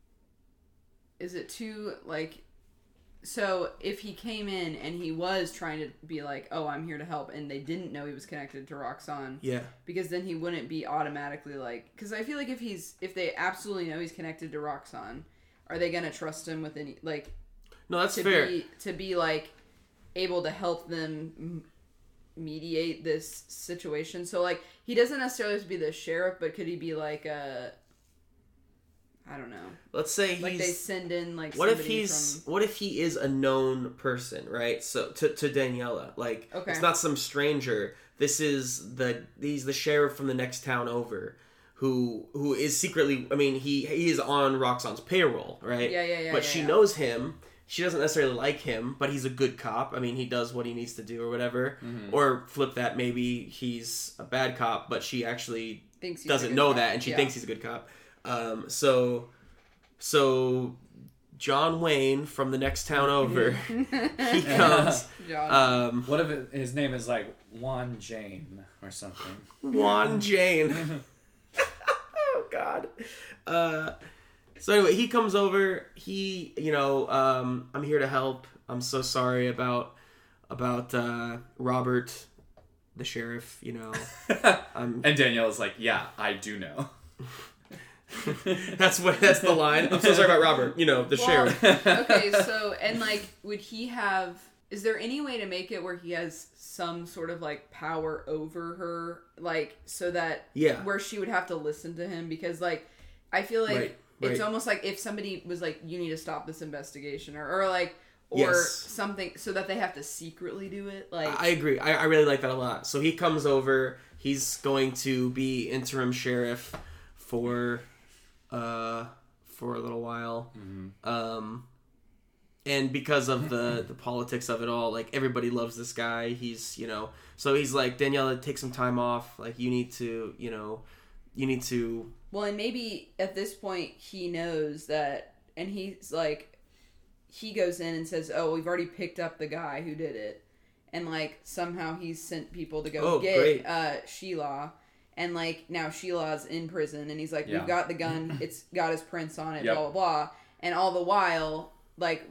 Is it too like? So if he came in and he was trying to be like, oh, I'm here to help, and they didn't know he was connected to Roxanne, yeah, because then he wouldn't be automatically like, because I feel like if he's if they absolutely know he's connected to Roxanne, are they gonna trust him with any like? No, that's to fair. Be, to be like able to help them m- mediate this situation. So like he doesn't necessarily have to be the sheriff, but could he be like a? I don't know. Let's say he's... Like they send in like what if somebody he's from... what if he is a known person, right? So to to Daniela, like Okay. it's not some stranger. This is the he's the sheriff from the next town over, who who is secretly. I mean, he he is on Roxanne's payroll, right? Yeah, yeah, yeah. But yeah, she yeah. knows him. She doesn't necessarily like him, but he's a good cop. I mean, he does what he needs to do or whatever. Mm-hmm. Or flip that, maybe he's a bad cop, but she actually Thinks he's a doesn't good know cop. that, and she Yeah. thinks he's a good cop. Um, so, so John Wayne from the next town over, he comes. John. Um, What if it, his name is like Juan Jane or something? Juan Jane. Oh God. Uh, so anyway, he comes over. He, you know, um, I'm here to help. I'm so sorry about about uh, Robert, the sheriff. You know, I'm. And Danielle's like, yeah, I do know. That's what. That's the line. I'm so sorry about Robert. You know, the Well, sheriff. Okay, so and like, would he have? Is there any way to make it where he has some sort of like power over her, like so that Yeah. where she would have to listen to him? Because like, I feel like Right, it's right. almost like if somebody was like, you need to stop this investigation, or or like. Or Yes. something, so that they have to secretly do it. Like I agree. I, I really like that a lot. So he comes over. He's going to be interim sheriff for, uh, for a little while. Mm-hmm. Um, and because of the the politics of it all, like everybody loves this guy. He's you know, so he's like, Daniela, take some time off. Like you need to, you know, you need to. Well, and maybe at this point he knows that, and he's like, he goes in and says, "Oh, we've already picked up the guy who did it," and like somehow he's sent people to go Oh, get great. uh, Sheila, and like now Sheila's in prison, and he's like, Yeah. "We've got the gun. It's got his prints on it. Yep. Blah blah blah." And all the while, like,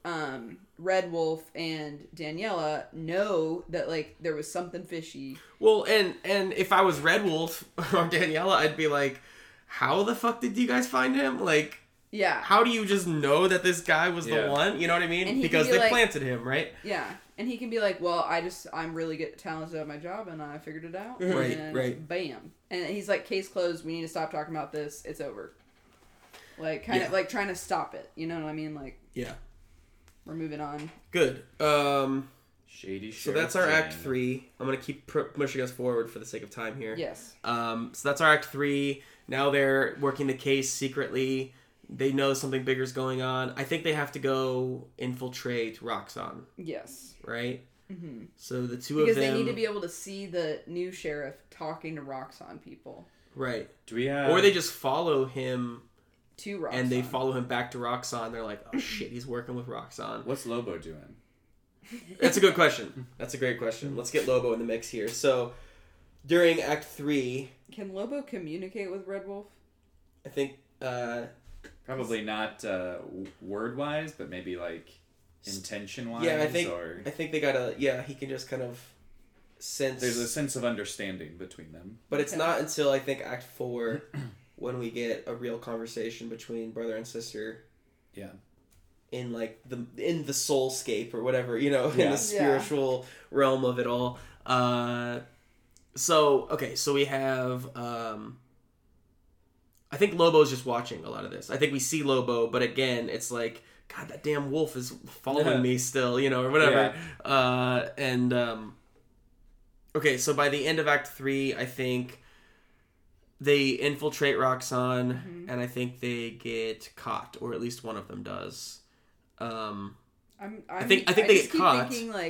um, Red Wolf and Daniela know that like there was something fishy. Well, and and if I was Red Wolf or Daniela, I'd be like, how the fuck did you guys find him? Like. Yeah. How do you just know that this guy was Yeah. the one? You know what I mean? And he Because can be they like- planted him, right? Yeah, and he can be like, "Well, I just I'm really good, talented at my job, and I figured it out." Right, and right. Bam, and he's like, "Case closed. We need to stop talking about this. It's over." Like kind Yeah. of like trying to stop it. You know what I mean? Like Yeah. we're moving on. Good. Um, Shady so Sheriff that's our Act Jane. Three. I'm gonna keep pr- pushing us forward for the sake of time here. Yes. Um, so that's our Act Three. Now they're working the case secretly. They know something bigger is going on. I think they have to go infiltrate Roxanne, Yes. right? Mm-hmm. So the two Because of them, they need to be able to see the new sheriff talking to Roxanne people. right? Do we have? Or they just follow him To Roxanne. and they follow him back to Roxanne. They're like, oh shit, he's working with Roxanne. What's Lobo doing? That's a good question. That's a great question. Let's get Lobo in the mix here. So, during Act Three, Can Lobo communicate with Red Wolf? I think uh, Probably not uh, word wise, but maybe like intention wise. yeah, I think or I think they gotta yeah. He can just kind of sense. there's a sense of understanding between them. but it's Okay. not until I think Act Four when we get a real conversation between brother and sister Yeah. in like the in the soulscape or whatever, you know, in Yeah. the spiritual realm of it all. Uh, so okay, so we have. Um, I think Lobo's just watching a lot of this. I think we see Lobo, but again, it's like, God, that damn wolf is following Yeah. me still, you know, or whatever. Uh, and um, okay, so by the end of Act Three, I think they infiltrate Roxanne, Mhm. and I think they get caught, or at least one of them does. Um, I'm, I'm, think- I think they just get keep caught. thinking like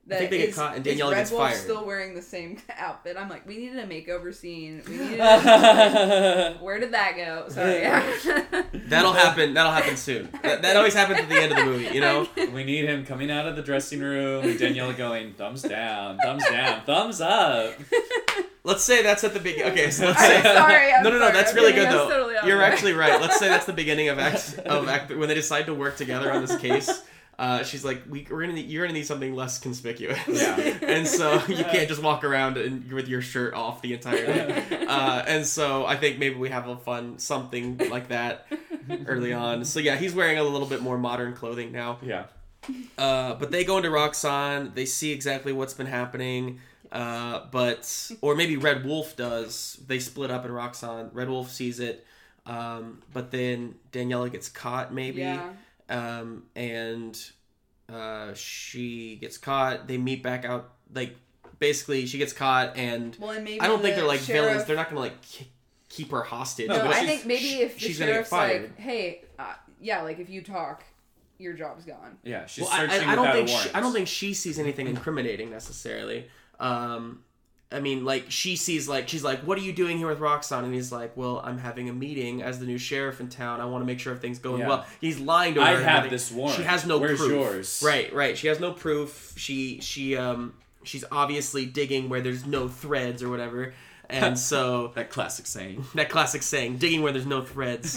that I think they get is- caught and is Daniela Red gets Wolf fired. still wearing the same outfit. I'm like, we needed a makeover scene. We needed. A, where did that go? Sorry. That'll happen. That'll happen soon. That, that always happens at the end of the movie, you know. We need him coming out of the dressing room and Daniela going, thumbs down, thumbs down, thumbs up. Let's say that's at the beginning. Okay, so let's I'm say. sorry. I'm No, no, no. sorry. That's I'm really kidding. good That's though. totally out You're there. actually right. Let's say that's the beginning of act of act when they decide to work together on this case. Uh, she's like, we, we're gonna need, you're gonna need something less conspicuous. Yeah. And so you can't just walk around and, with your shirt off the entire day. Uh, and so I think maybe we have a fun something like that early on. So yeah, he's wearing a little bit more modern clothing now. Yeah. Uh, but they go into Roxxon. They see exactly what's been happening. Uh, but or maybe Red Wolf does. They split up in Roxxon. Red Wolf sees it. Um, but then Daniela gets caught maybe. Yeah. Um, and uh, she gets caught. They meet back out. Like basically, she gets caught, and Well, and maybe I don't think the they're like sheriff- villains. They're not gonna like k- keep her hostage. No, but I she's- think maybe if the she's gonna get sheriff's fired. like, hey, uh, yeah, like if you talk, your job's gone. Yeah, she's Well, I, searching I, I don't without think a she, warrant. I don't think she sees anything incriminating necessarily. Um, I mean, like she sees like she's like, "What are you doing here with Roxxon?" And he's like, "Well, I'm having a meeting as the new sheriff in town. I want to make sure everything's going Yeah. well." He's lying to her. I and have everything. this warrant. She has no Where's proof. yours? Right, right. She has no proof. She she um she's obviously digging where there's no threads or whatever. And so That classic saying. that classic saying, digging where there's no threads.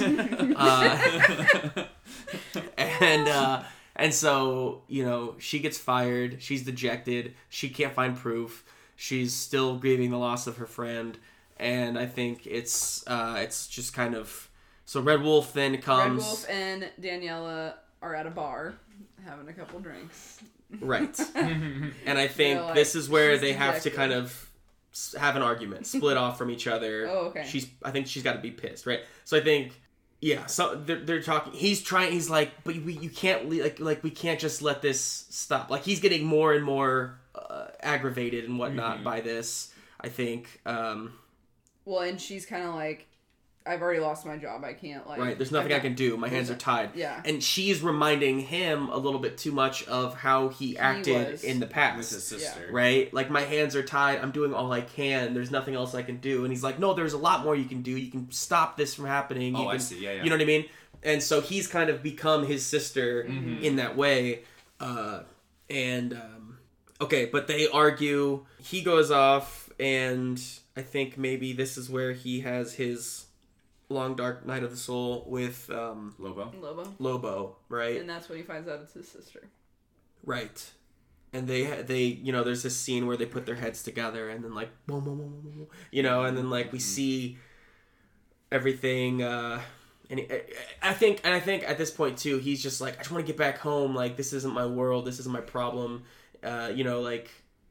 uh, and uh, and so, you know, she gets fired. She's dejected. She can't find proof. She's still grieving the loss of her friend. And I think it's uh, it's just kind of... So Red Wolf then comes... Red Wolf and Daniela are at a bar having a couple drinks. Right. And I think They're like, this is where she's they have to dejected. kind of s- have an argument, split off from each other. Oh, okay. She's, I think she's got to be pissed, right? So I think, yeah. So they're, they're talking. He's trying. He's like, but we, you can't le- like like we can't just let this stop. Like he's getting more and more uh, aggravated and whatnot Mhm. by this. I think. Um, Well, and she's kind of like, I've already lost my job. I can't, like... right. There's nothing I I've can got- do. My hands are tied. Yeah. And she's reminding him a little bit too much of how he acted was. in the past. With his sister. Right? Like, my hands are tied. I'm doing all I can. There's nothing else I can do. And he's like, no, there's a lot more you can do. You can stop this from happening. Oh, you I can, see. Yeah, yeah. You know what I mean? And so he's kind of become his sister Mhm. in that way. Uh, and, um, okay, but they argue. He goes off, and I think maybe this is where he has his long, dark night of the soul with um, Lobo. Lobo. Lobo, right? And that's when he finds out it's his sister. Right. And they, they, you know, there's this scene where they put their heads together and then like, boom, boom, boom, boom, boom, you know, and then like we see everything, uh, and he- I think, and I think at this point too, he's just like, I just want to get back home. Like, this isn't my world. This isn't my problem. Uh, you know, like,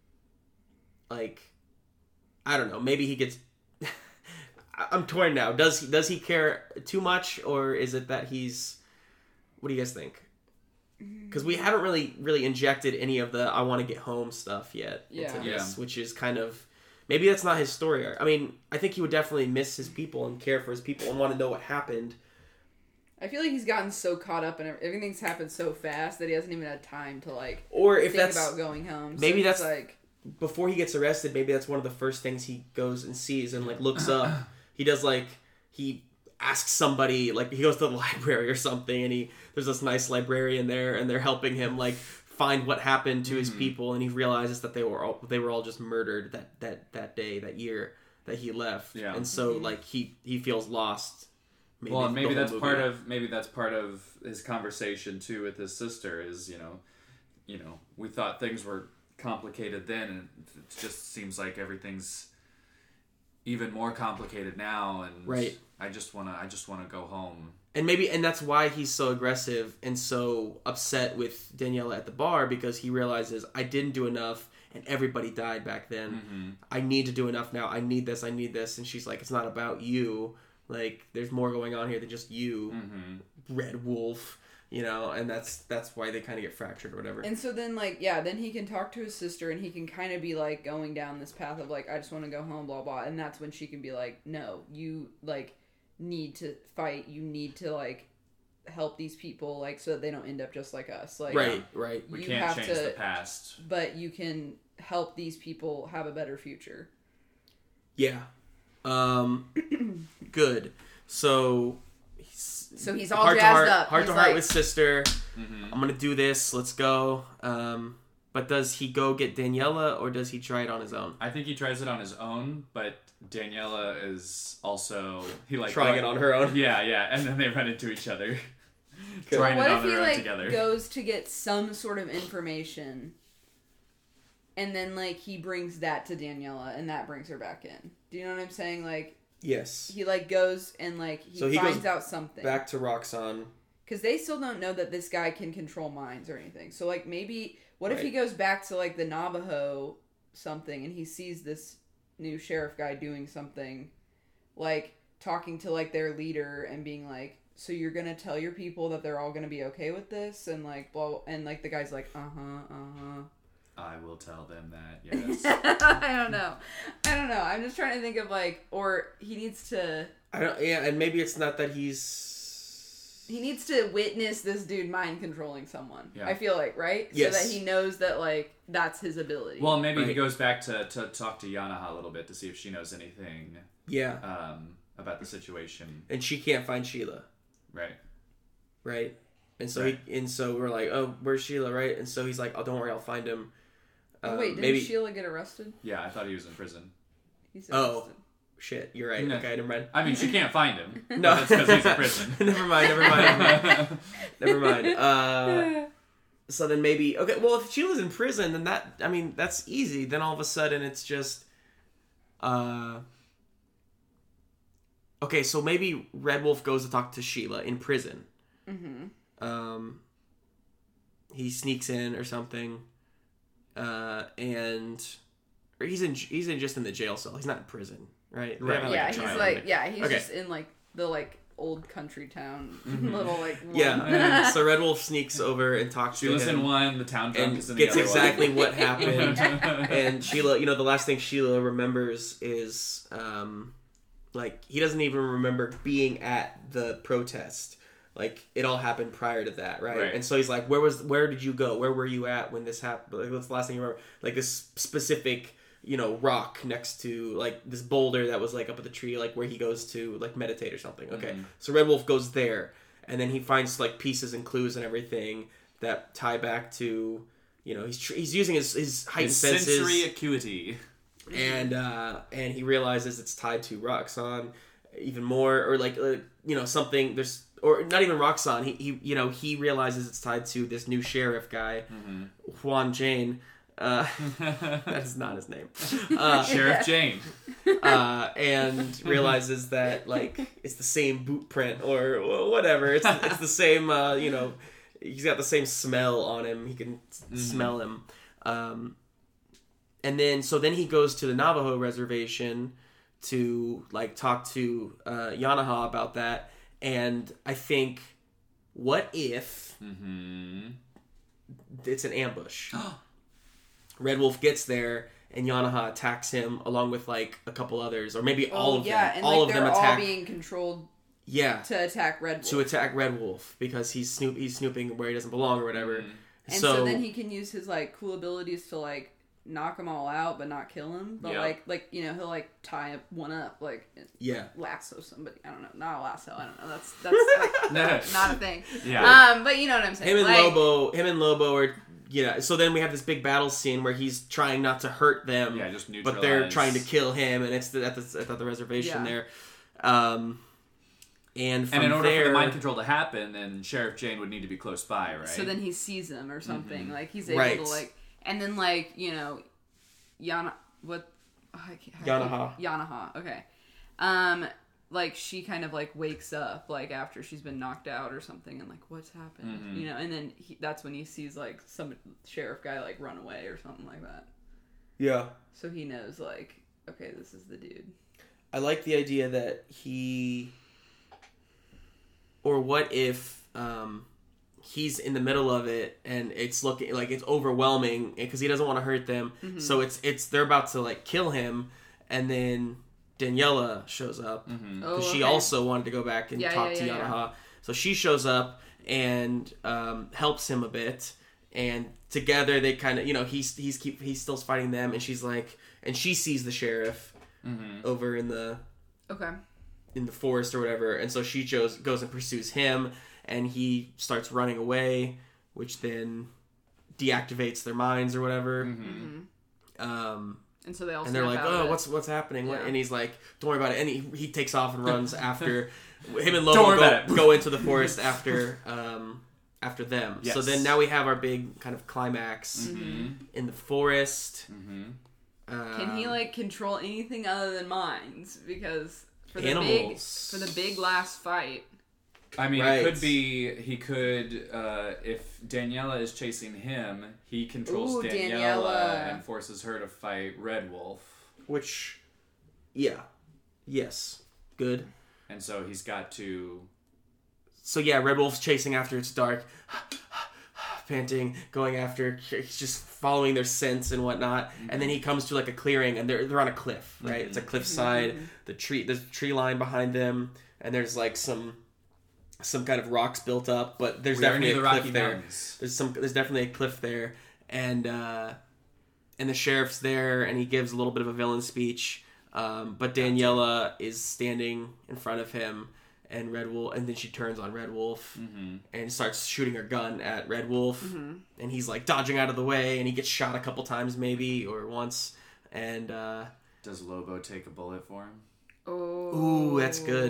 like, I don't know. Maybe he gets, I'm torn now. Does he, does he care too much, or is it that he's, what do you guys think? Because we haven't really really injected any of the I want to get home stuff yet Yeah. into this, Yeah. which is kind of maybe that's not his story arc. I mean, I think he would definitely miss his people and care for his people and want to know what happened. I feel like he's gotten so caught up and everything's happened so fast that he hasn't even had time to like Or if think that's about going home. So maybe he's that's- like before he gets arrested, maybe that's one of the first things he goes and sees and like looks up. He does like he asks somebody, like he goes to the library or something, and he there's this nice librarian there, and they're helping him like find what happened to his Mhm. people, and he realizes that they were all they were all just murdered that that that day, that year that he left. Yeah. And so Mhm. like he he feels lost. Well, and maybe the whole that's movie. part of maybe that's part of his conversation too with his sister. Is you know, you know, we thought things were complicated then, and it just seems like everything's even more complicated now. And Right. I just wanna, I just wanna go home. And maybe, and that's why he's so aggressive and so upset with Daniela at the bar, because he realizes I didn't do enough and everybody died back then. Mm-hmm. I need to do enough now. I need this. I need this. And she's like, it's not about you. Like, there's more going on here than just you, Mm-hmm. Red Wolf. You know, and that's that's why they kind of get fractured or whatever. and so then like yeah, then he can talk to his sister and he can kind of be like going down this path of like I just want to go home, blah blah, and that's when she can be like, no, you like need to fight, you need to like help these people, like, so that they don't end up just like us. Like, right, right. We you can't have change to, the past. but you can help these people have a better future. Yeah. Um, good. So, he's, So he's all heart to jazzed heart, up. Heart He's to heart like- with sister. Mm-hmm. I'm gonna do this. Let's go. Um, but does he go get Daniela, or does he try it on his own? I think he tries it on his own, but Daniela is also he like Trying it on her own. Yeah, yeah, and then they run into each other, Good. trying What it if on he their own like together. goes to get some sort of information, and then like he brings that to Daniela, and that brings her back in? Do you know what I'm saying? Like Yes. he like goes and like he, So he finds goes out something Back to Roxanne. because they still don't know that this guy can control minds or anything. So like maybe what if he Right. goes back to like the Navajo something and he sees this new sheriff guy doing something, like talking to like their leader and being like, so you're gonna tell your people that they're all gonna be okay with this, and like blah, and like the guy's like, uh-huh, uh-huh. I will tell them that. Yes. I don't know. I don't know. I'm just trying to think of like, or he needs to I don't. Yeah, and maybe it's not that he's. he needs to witness this dude mind controlling someone. Yeah. I feel like, right? Yes. So that he knows that like that's his ability. Well, maybe he Right. goes back to, to talk to Yanaha a little bit to see if she knows anything Yeah, um, about the situation. and she can't find Sheila, Right. right? And so Right. he and so we're like, oh, where's Sheila, right? And so he's like, oh, don't worry, I'll find him. oh, Uh, wait, didn't maybe Sheila get arrested? Yeah, I thought he was in prison. He's Oh. arrested. shit. You're right. Yeah. Okay, never mind. I mean, she can't find him. No, But that's because he's in prison. never mind. Never mind. Never mind. Uh, so then maybe okay. Well, if Sheila's in prison, then that I mean that's easy. Then all of a sudden it's just, uh, okay. So maybe Red Wolf goes to talk to Sheila in prison. Mm-hmm. Um, he sneaks in or something, uh, and or he's in he's in just in the jail cell. He's not in prison, right? They Right. haven't, yeah, a he's trial or like, anything. yeah, he's Okay. just in like the like old country town Mhm. little like Yeah. So Red Wolf sneaks over and talks to Sheila's him. in one, the town drunk and is in gets the other exactly one. what happened. And Sheila, you know, the last thing Sheila remembers is, um, like, he doesn't even remember being at the protest. Like, it all happened prior to that, right? Right. And so he's like, where was, where did you go? Where were you at when this happened? Like, what's the last thing you remember? Like, this specific, you know, rock next to, like, this boulder that was, like, up at the tree, like, where he goes to, like, meditate or something. Okay. Mhm. So Red Wolf goes there, and then he finds, like, pieces and clues and everything that tie back to, you know, he's tr- he's using his, his heightened His senses. sensory acuity. and uh, and he realizes it's tied to Roxanne even more, or like uh, you know something there's or not even Roxanne. He, he you know he realizes it's tied to this new sheriff guy, Mhm. Juan Jane. Uh, that is not his name. Uh, Sheriff Jane. uh, and realizes that like it's the same boot print or whatever. It's it's the same. Uh, you know, he's got the same smell on him. He can s- Mm-hmm. smell him. Um, and then so then he goes to the Navajo reservation to like talk to uh, Yanaha about that. And I think, what if Mm-hmm. it's an ambush? Red Wolf gets there. And Yanaha attacks him along with like a couple others, or maybe all Oh, of yeah, them. and all like of they're them all attack. being controlled Yeah, to attack Red Wolf. to attack Red Wolf because he's snoop he's snooping where he doesn't belong or whatever. Mhm. And so, then he can use his like cool abilities to like knock them all out, but not kill him. But Yeah. like like you know he'll like tie one up, like yeah, lasso somebody. I don't know, not a lasso. I don't know. That's that's like, not a thing. Yeah. Um, but you know what I'm saying. him and like, Lobo, him and Lobo are yeah. So then we have this big battle scene where he's trying not to hurt them, Yeah, just but they're neutralize. trying to kill him, and it's the, at the at the reservation Yeah. there. Um, and from And in order there, for the mind control to happen, then Sheriff Jane would need to be close by, right? So then he sees them or something. Mhm. Like he's able Right. to like, and then like you know, Yana what? Oh, I can't, I Yanaha. can't- Yanaha. Okay. Um, like she kind of like wakes up like after she's been knocked out or something, and like what's happened, Mhm. you know? And then he, that's when he sees like some sheriff guy like run away or something like that. yeah, So he knows like, okay, this is the dude. I like the idea that he, or what if um, he's in the middle of it and it's looking like it's overwhelming because he doesn't want to hurt them. Mhm. So it's it's they're about to like kill him, and then Daniela shows up Mhm. Oh, because she okay. also wanted to go back and Yeah, talk yeah, to yeah, Yanaha. yeah. So she shows up and um, helps him a bit, and together they kind of, you know, he's he's keep he's still fighting them, and she's like, and she sees the sheriff Mm-hmm. over in the Okay. in the forest or whatever, and so she goes goes and pursues him, and he starts running away, which then deactivates their minds or whatever. Mm-hmm. Um, And so they all and they're snap like, out of "Oh, it. what's what's happening?" Yeah. And he's like, "Don't worry about it." And he, he takes off and runs after him and Don't Lobo worry go, about it. go into the forest after um, after them. So Yes. then now we have our big kind of climax Mm-hmm. in the forest. Mm-hmm. Uh, Can he like control anything other than minds? Because for the big Animals. for the big last fight, I mean, Right. it could be he could uh, if Daniela is chasing him, he controls Ooh, Daniela, Daniela. and forces her to fight Red Wolf, Which, yeah, yes, good. and so he's got to. So yeah, Red Wolf's chasing after. It's dark, panting, going after. He's just following their scents and whatnot. And then he comes to like a clearing, and they're they're on a cliff, right? Mhm. It's a cliffside. The tree, there's a tree line behind them, and there's like some some kind of rocks built up. But there's We are definitely near a the cliff Rocky there. Mountains. There's some. There's definitely a cliff there, and uh, and the sheriff's there, and he gives a little bit of a villain speech. Um, but Daniela is standing in front of him, and Red Wolf, and then she turns on Red Wolf Mm-hmm. and starts shooting her gun at Red Wolf, Mm-hmm. and he's like dodging out of the way, and he gets shot a couple times maybe or once, and uh, Does Lobo take a bullet for him? oh, Ooh, that's good.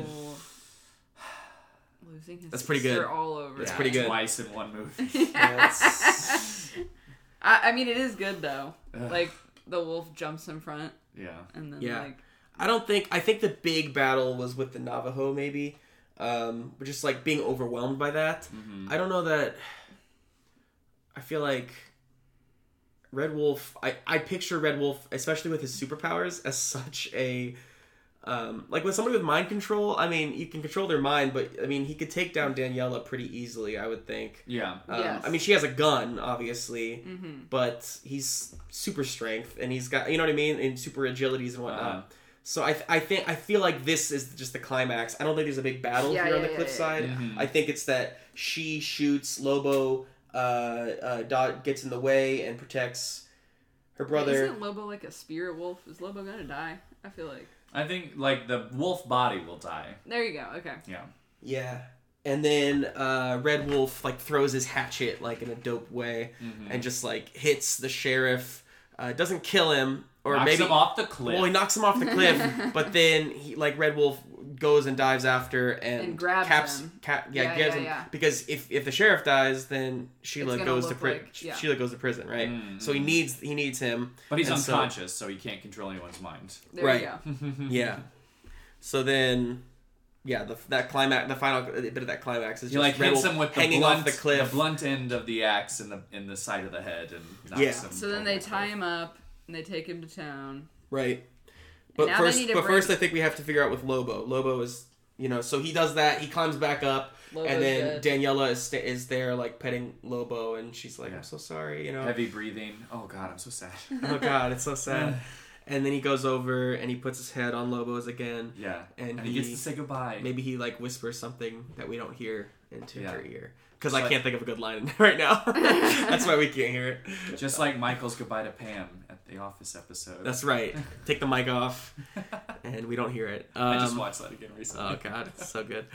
Losing his That's pretty sister good. all over. That's it. pretty good. Twice in one movie. that's, I, I mean, it is good though. Ugh. Like the wolf jumps in front, Yeah. and then Yeah. like I don't think I think the big battle was with the Navajo maybe, um, but just like being overwhelmed by that. Mm-hmm. I don't know that. I feel like Red Wolf. I, I picture Red Wolf, especially with his superpowers, as such a um, like with somebody with mind control. I mean, you can control their mind, but I mean, he could take down Daniela pretty easily. I would think. Yeah. Um, Yes. I mean, she has a gun, obviously, mm-hmm. but he's super strength, and he's got, you know what I mean, and super agilities and whatnot. Uh-huh. So I, I think I feel like this is just the climax. I don't think there's a big battle Yeah, here on yeah, the yeah, cliffside. yeah, yeah. Mhm. I think it's that she shoots Lobo, uh, uh, Dot gets in the way and protects her brother. Isn't Lobo like a spirit wolf? Is Lobo gonna die? I feel like. I think like the wolf body will die. There you go. Okay. Yeah. Yeah, and then uh, Red Wolf like throws his hatchet like in a dope way Mhm. and just like hits the sheriff. Uh, doesn't kill him, or Knocks maybe him off the cliff. well, he knocks him off the cliff, but then he like Red Wolf goes and dives after and, And grabs caps, him. Cap, yeah, Yeah, gives yeah, him yeah. because if if the sheriff dies, then Sheila It's gonna goes to look prison. like- yeah. Sheila goes to prison, right? Mm, So he mm. needs he needs him. But he's And so- unconscious, so... he can't control anyone's mind. There Right. you go. Yeah. So then, yeah, the that climax, the final bit of that climax is He just like Red hits Wolf him with the hanging blunt, off the cliff. the blunt end of the axe in the in the side of the head, and knocks Yeah. him. So then over they the tie cliff. him up and they take him to town. Right. But now they first, need to but bring- first, I think we have to figure out with Lobo. Lobo is, you know, so he does that. He climbs back up, Lobo's and then dead. Daniela is sta- is there like petting Lobo, and she's like, Yeah. "I'm so sorry," you know. Heavy breathing. Oh God, I'm so sad. Oh God, it's so sad. And then he goes over and he puts his head on Lobo's again. Yeah, And and, he, he- gets to say goodbye. Maybe he like whispers something that we don't hear into Yeah. her ear. Because It's I like- can't think of a good line right now. That's why we can't hear it. Just like Michael's goodbye to Pam at the Office episode. That's right. Take the mic off, and we don't hear it. Um, I just watched that again recently. Oh God, it's so good.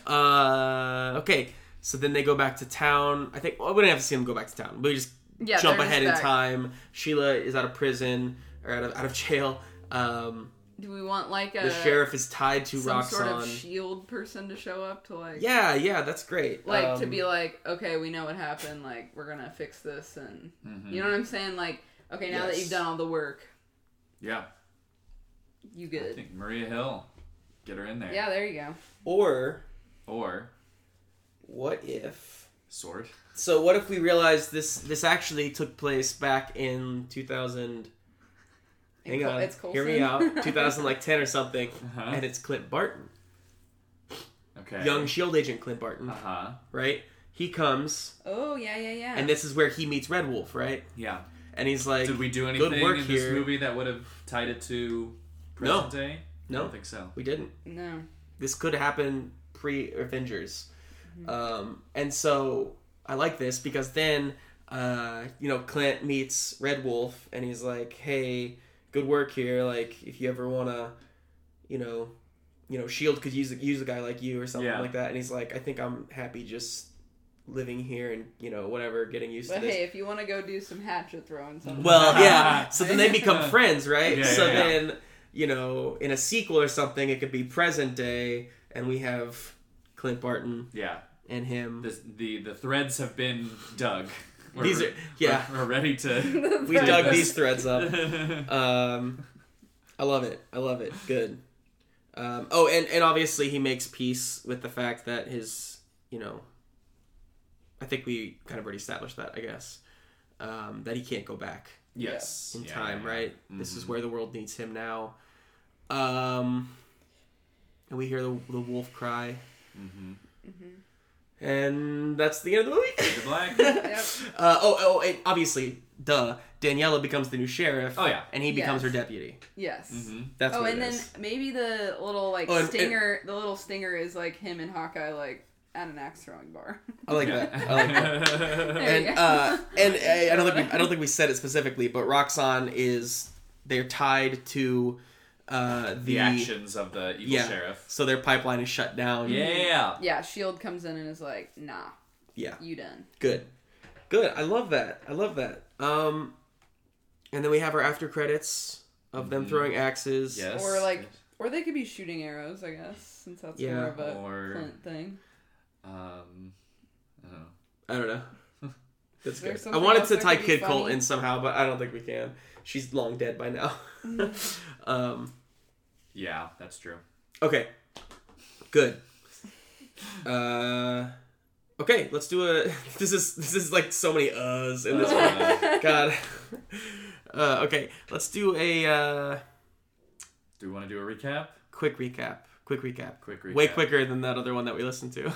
Uh, okay, so then they go back to town. I think well, we didn't have to see them go back to town. We just Yeah, jump they're just ahead in back. time. Sheila is out of prison or out of out of jail. Um, Do we want like a the sheriff is tied to some sort of Roxanne. shield person to show up to like Yeah, yeah, that's great. like to Um, be like, okay, we know what happened, like we're gonna fix this, and Mhm. you know what I'm saying? Like, okay, now that Yes. you've done all the work, Yeah, you I good. think Maria Hill, get her in there. Yeah, there you go. Or Or what if? sword. So what if we realize this this actually took place back in two thousand? Hang Col- on, it's hear me Coulson. out. two thousand like ten or something, Uh-huh. and it's Clint Barton, Okay. young Shield agent Clint Barton, Uh huh. right? He comes, Oh yeah, yeah, yeah. and this is where he meets Red Wolf, right? Yeah. And he's like, Did we do good anything work in this here. movie that would have tied it to No. present day? I No. don't think so. We didn't. no. This could happen pre Avengers. Mm-hmm. Um, and so I like this because then, uh, you know, Clint meets Red Wolf and he's like, hey, good work here. Like, if you ever want to, you know, you know, S H I E L D could use, use a guy like you or something Yeah. like that. And he's like, I think I'm happy just living here and, you know, whatever, getting used But to this. hey, if you want to go do some hatchet throwing, something. Well, yeah. So then they become friends, right? Yeah, so yeah, yeah. then, you know, in a sequel or something, it could be present day, and we have Clint Barton Yeah. and him. This, the the threads have been dug. We're, These are yeah. We're, we're ready to. We to dug this. these threads up. Um, I love it. I love it. Good. Um, oh, and, and obviously he makes peace with the fact that his, you know, I think we kind of already established that, I guess, um, that he can't go back Yes. in Yeah, time, yeah, yeah. right? This is Mhm. where the world needs him now. Um, and we hear the, the wolf cry. Mhm. And that's the end of the movie. Fade to black. Yep. uh, oh, oh, and obviously, duh, Daniela becomes the new sheriff. Oh, yeah. And he becomes Yes. her deputy. Yes. Mm-hmm. That's Oh, what and it then is. maybe the little like Oh, and- stinger, the little stinger is like him and Hawkeye like at an axe throwing bar. I like that. I like that. There you And go. uh, and uh, I don't think we, I don't think we said it specifically, but Roxxon is they're tied to uh, the, the actions of the evil yeah. sheriff. So their pipeline is shut down. Yeah. Yeah, S H I E L D comes in and is like, nah, Yeah. you done. Good. Good. I love that. I love that. Um, and then we have our after credits of them Mhm. throwing axes. Yes. Or like, or they could be shooting arrows, I guess, since that's Yeah. more of a Or- Clint thing. Um. I don't know. I don't know. That's Is there good. I something wanted else to that tie could be Kid Colt funny? in somehow, but I don't think we can. She's long dead by now. um, Yeah, that's true. okay. Good. Uh, okay, let's do a. This is this is like so many uhs in this one. Uh, God. Uh, okay, let's do a uh, do we want to do a recap? quick recap. Quick recap. Quick recap. Way quicker than that other one that we listened to.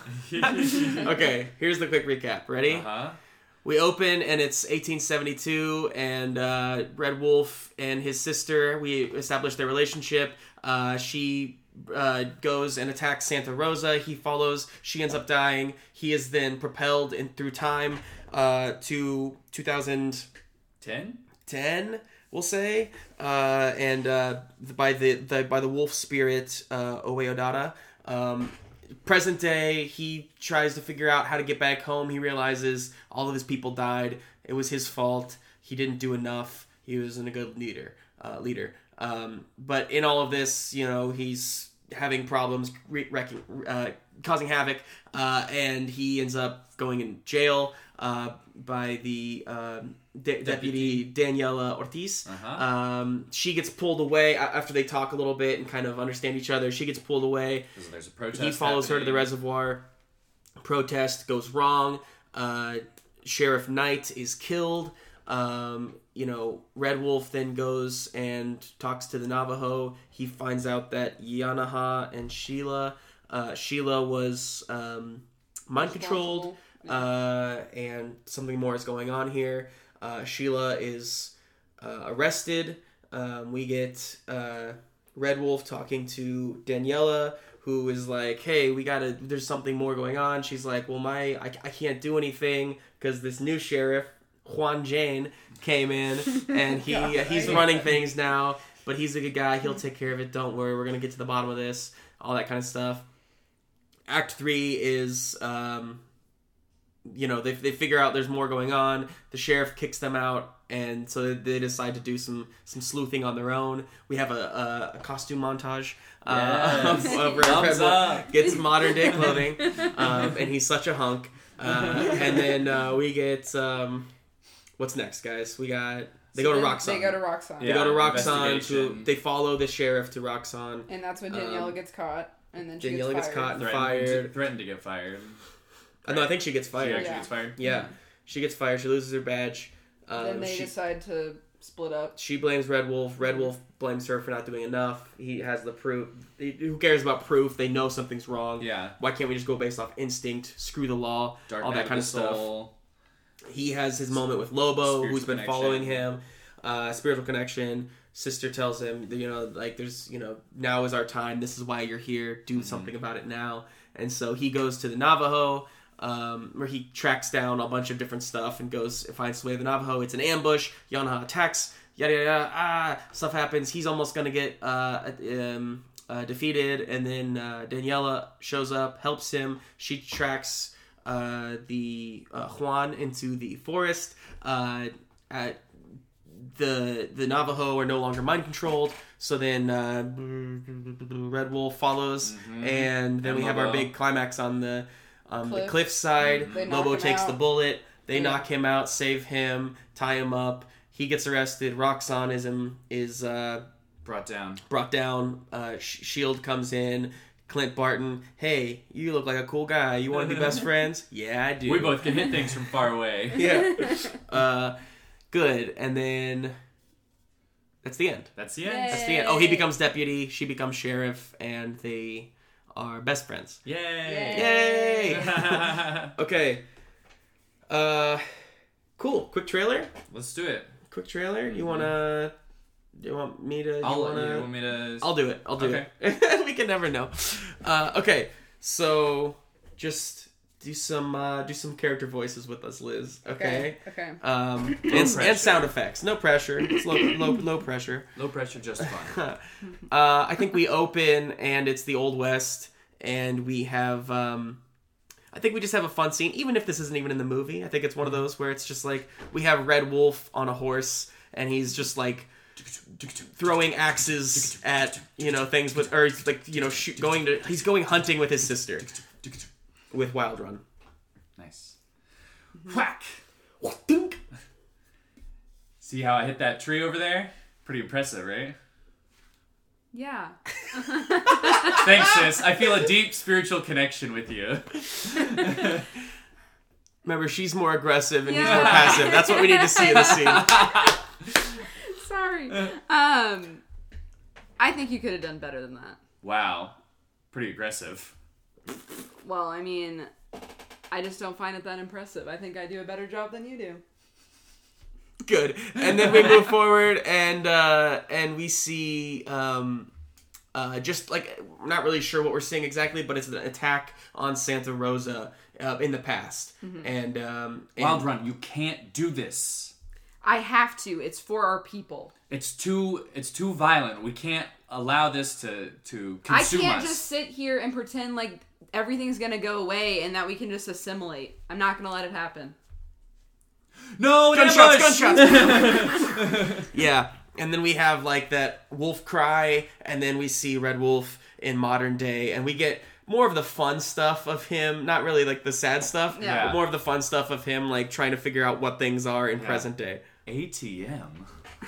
Okay, here's the quick recap. Ready? Uh-huh. We open and it's eighteen seventy-two, and uh, Red Wolf and his sister, we establish their relationship. Uh, she uh, goes and attacks Santa Rosa. He follows. She ends up dying. He is then propelled in through time uh, to two thousand Ten? ten, we'll say, uh, and uh, by the, the by the wolf spirit, uh, Owe Odada. Um, present day, he tries to figure out how to get back home. He realizes all of his people died. It was his fault. He didn't do enough. He wasn't a good leader. Uh, leader. Um, but in all of this, you know, he's having problems, re- wrecking, uh, causing havoc, uh, and he ends up going in jail uh, by the um, de- deputy Daniela Ortiz. Uh-huh. Um, she gets pulled away a- after they talk a little bit and kind of understand each other. She gets pulled away. Because there's a protest. He follows her to the happening. reservoir. Protest goes wrong. Uh, Sheriff Knight is killed. Um, you know, Red Wolf then goes and talks to the Navajo. He finds out that Yanaha and Sheila, uh, Sheila was um, mind controlled, uh, and something more is going on here. Uh, Sheila is uh, arrested. Um, we get uh, Red Wolf talking to Daniela, who is like, hey, we gotta, there's something more going on. She's like, well, my, I, I can't do anything because this new sheriff, Juan Jane, came in and he God, he's I- running things now, but he's a good guy. He'll take care of it. Don't worry. We're going to get to the bottom of this, all that kind of stuff. Act three is, um, you know, they, they figure out there's more going on. The sheriff kicks them out, and so they decide to do some, some sleuthing on their own. We have a, a, a costume montage. Uh, Yes. of, of Red Thumbs Wolf up. gets modern day clothing, um, and he's such a hunk. Uh, and then uh, we get um, what's next, guys? We got they go to Then Roxxon. They go to Roxxon. They Yeah. go to Roxxon to investigation. they follow the sheriff to Roxxon. And that's when Danielle Um, gets caught, and then she Daniela gets gets fired. caught and Threatened, fired. threatened to get fired. Uh, no, I think she gets She fired. actually Yeah. gets fired. Yeah, she gets fired. She loses her badge. Um, Then they she, decide to split up. she blames Red Wolf. Red Wolf blames her for not doing enough. He has the proof. He- who cares about proof? They know something's wrong. Yeah. Why can't we just go based off instinct? Screw the law. Dark all Night that kind the of stuff. Soul. He has his moment with Lobo, Spiritual who's been connection. following him. Uh, spiritual connection. Sister tells him, you know, like there's, you know, now is our time. This is why you're here. Do Mm-hmm. something about it now. and so he goes to the Navajo, um, where he tracks down a bunch of different stuff and goes and finds the way of the Navajo. It's an ambush. Yanaha attacks. Yada yada yada. Ah, stuff happens. He's almost gonna get uh, um, uh, defeated, and then uh, Daniela shows up, helps him. She tracks uh, the uh, Juan into the forest. Uh, at the the Navajo are no longer mind controlled, so then uh, Red Wolf follows, mm-hmm. and then and we Lobo. have our big climax on the um, the cliff side. Mm-hmm. Lobo takes out. the bullet. They yeah. knock him out, save him, tie him up. He gets arrested. Roxanne is is uh, brought down. Brought down. Uh, Shield comes in. Clint Barton, hey, you look like a cool guy. You want to be best friends? Yeah, I do. We both can hit things from far away. yeah. Uh, good. And then that's the end. That's the end. Yay. That's the end. Oh, he becomes deputy. She becomes sheriff, and they are best friends. Yay! Yay! Yay. Okay. Uh, cool. Quick trailer. Let's do it. Quick trailer. You wanna? Do you want me to? You I'll, wanna? You want me to? I'll do it. I'll do okay. it. We can never know. Uh, okay, so just do some uh, do some character voices with us, Liz. Okay. Okay. okay. Um, and, and sound effects. No pressure. It's low, low, low pressure. Low pressure, just fine. uh, I think we open and it's the Old West, and we have. Um, I think we just have a fun scene, even if this isn't even in the movie. I think it's one of those where it's just like we have Red Wolf on a horse, and he's just like throwing axes at, you know, things with, or like, you know, shoot, going to, he's going hunting with his sister with Wild Run. Nice. Whack! See how I hit that tree over there? Pretty impressive, right? Yeah. Thanks, sis. I feel a deep spiritual connection with you. Remember, she's more aggressive and yeah. he's more passive. That's what we need to see in the scene. Sorry. Um, I think you could have done better than that. Wow. Pretty aggressive. Well, I mean, I just don't find it that impressive. I think I do a better job than you do. Good. And then we move forward, and uh, and we see um, uh, just like, we're not really sure what we're seeing exactly, but it's an attack on Santa Rosa uh, in the past. Mm-hmm. And, um, and Wild Run, you can't do this. I have to. It's for our people. It's too. It's too violent. We can't allow this to to consume us. I can't just sit here and pretend like everything's gonna go away and that we can just assimilate. I'm not gonna let it happen. No, gunshots, gunshots. Yeah, and then we have like that wolf cry, and then we see Red Wolf in modern day, and we get more of the fun stuff of him, not really like the sad stuff, yeah. but more of the fun stuff of him like trying to figure out what things are in yeah. present day. A T M.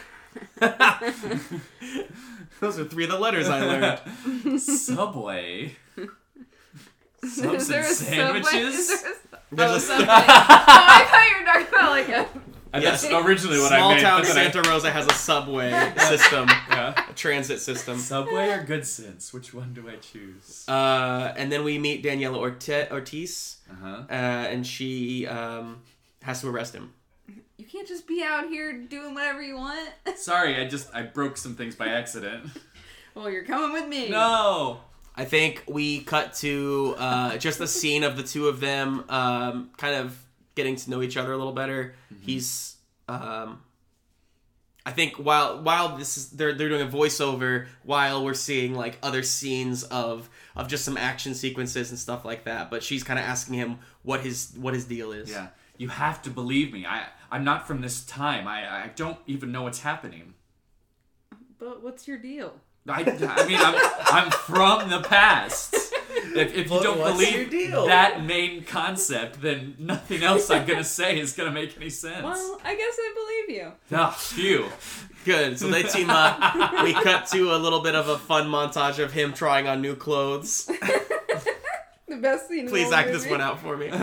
Those are three of the letters I learned. Subway. Subs Is there and a sandwiches. Subway? There's oh, a Subway. Oh, I thought you were talking about like a... And that's originally what Small I meant. town Santa Rosa has a subway system, yeah. a transit system. Subway or Good Sense? Which one do I choose? Uh, and then we meet Daniela Orte- Ortiz, uh-huh. uh, and she um, has to arrest him. You can't just be out here doing whatever you want. Sorry, I just I broke some things by accident. Well, you're coming with me. No. I think we cut to uh, just a scene of the two of them um, kind of getting to know each other a little better. Mm-hmm. He's, um, I think, while while this is they're they're doing a voiceover while we're seeing like other scenes of of just some action sequences and stuff like that. But she's kind of asking him what his what his deal is. Yeah, you have to believe me. I I'm not from this time. I I don't even know what's happening. But what's your deal? I, I mean, I'm, I'm from the past. If, if you Well, don't what's believe your deal? that main concept, then nothing else I'm going to say is going to make any sense. Well, I guess I believe you. Ah, phew. Good. So they team up. We cut to a little bit of a fun montage of him trying on new clothes. The best scene. Please in the act movie. this one out for me.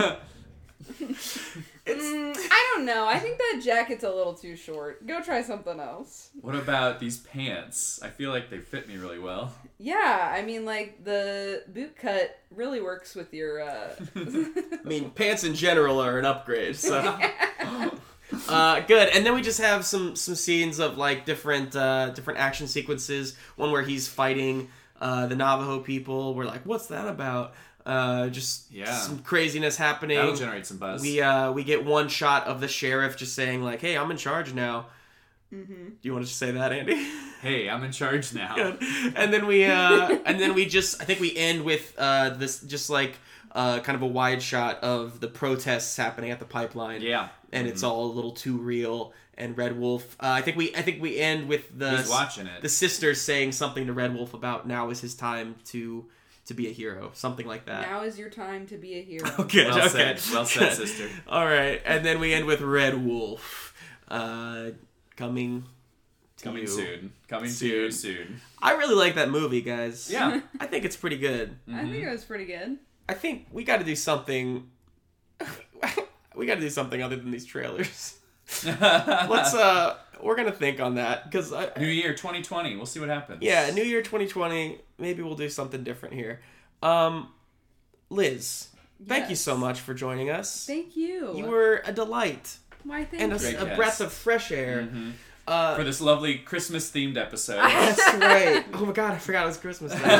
Mm, I don't know. I think that jacket's a little too short. Go try something else. What about these pants? I feel like they fit me really well. Yeah, I mean, like, the boot cut really works with your, uh... I mean, pants in general are an upgrade, so... uh, good. And then we just have some, some scenes of, like, different uh, different action sequences. One where he's fighting uh, the Navajo people. We're like, what's that about? Uh, just Yeah. some craziness happening. That'll generate some buzz. We uh we get one shot of the sheriff just saying like, "Hey, I'm in charge now." Mm-hmm. Do you want to just say that, Andy? Hey, I'm in charge now. Good. And then we uh and then we just I think we end with uh this just like uh kind of a wide shot of the protests happening at the pipeline. Yeah. And Mhm. it's all a little too real. And Red Wolf, uh, I think we I think we end with the He's watching it. the sister saying something to Red Wolf about now is his time to to be a hero, something like that. Now is your time to be a hero. Okay, Well okay. said. Well said, sister. All right, and then we end with Red Wolf uh, coming to Coming you. soon. Coming Soon. to you soon. I really like that movie, guys. Yeah. I think it's pretty good. I think it was pretty good. I think we got to do something. We got to do something other than these trailers. Let's. uh We're gonna think on that because New Year twenty twenty. We'll see what happens. yeah, New Year twenty twenty. Maybe we'll do something different here. Um, Liz, thank you Yes. so much for joining us. Thank you. You were a delight Why, thank and a, you. Great a guest. breath of fresh air. Mhm. Uh, For this lovely Christmas themed episode. That's right. Oh my god, I forgot it was Christmas time.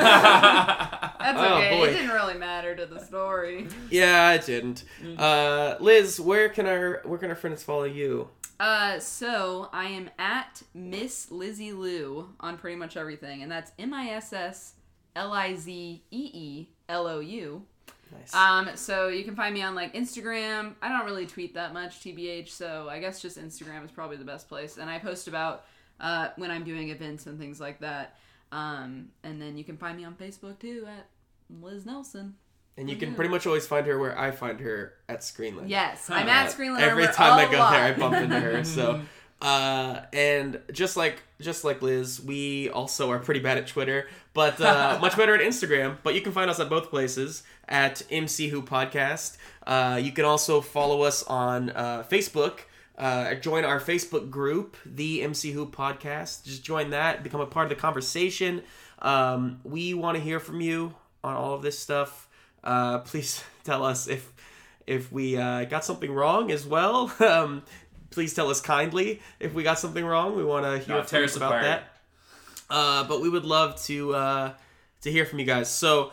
That's Oh, okay. boy. It didn't really matter to the story. Yeah, it didn't. Uh, Liz, where can our where can our friends follow you? Uh, so I am at Miss Lizzie Lou on pretty much everything, and that's M I S S L I Z E E L O U. Nice. Um, so you can find me on like Instagram. I don't really tweet that much, T B H, so I guess just Instagram is probably the best place. And I post about uh, when I'm doing events and things like that. Um, and then you can find me on Facebook too at Liz Nelson. and you can yeah. pretty much always find her where I find her at Screenland. Yes, I'm Huh. at Screenland. Every Armor time I a go lot. there, I bump into her. So, uh, and just like just like Liz, we also are pretty bad at Twitter, but uh, much better at Instagram. But you can find us at both places at M C Who Podcast. Uh, you can also follow us on uh, Facebook. Uh, join our Facebook group, the M C Who Podcast. Just join that, become a part of the conversation. Um, we want to hear from you on all of this stuff. Uh, please tell us if if we uh, got something wrong as well. Um, please tell us kindly if we got something wrong. We want to hear No, from tear you us about apart. that. Uh, but we would love to uh, to hear from you guys. So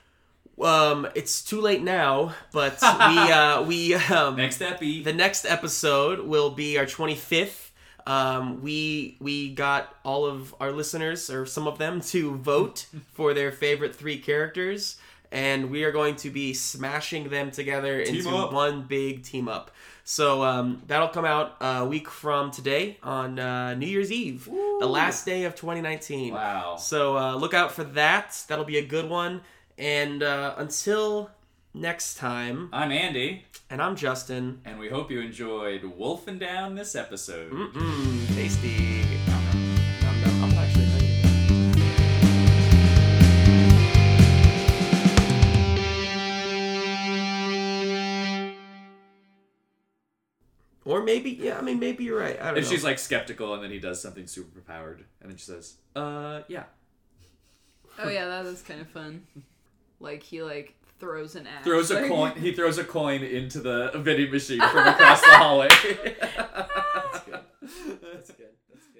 um, it's too late now, but we uh, we um, Next epi. the next episode will be our twenty-fifth. Um, we we got all of our listeners, or some of them, to vote for their favorite three characters, and we are going to be smashing them together Team into up. one big team up. So um, that'll come out a week from today on uh, New Year's Eve, the last day of twenty nineteen. Wow. So uh, look out for that. That'll be a good one. And uh, until next time, I'm Andy, and I'm Justin. and we hope you enjoyed wolfing down this episode. Mmm, tasty. I'm, I'm, I'm actually ready. Or maybe, yeah, I mean, maybe you're right. I don't And know. she's like skeptical, and then he does something super powered, and then she says, "Uh, yeah." Oh yeah, that is kind of fun. Like he like throws an axe. Throws a Like- coin. He throws a coin into the vending machine from across the hallway. That's good. That's good. That's good.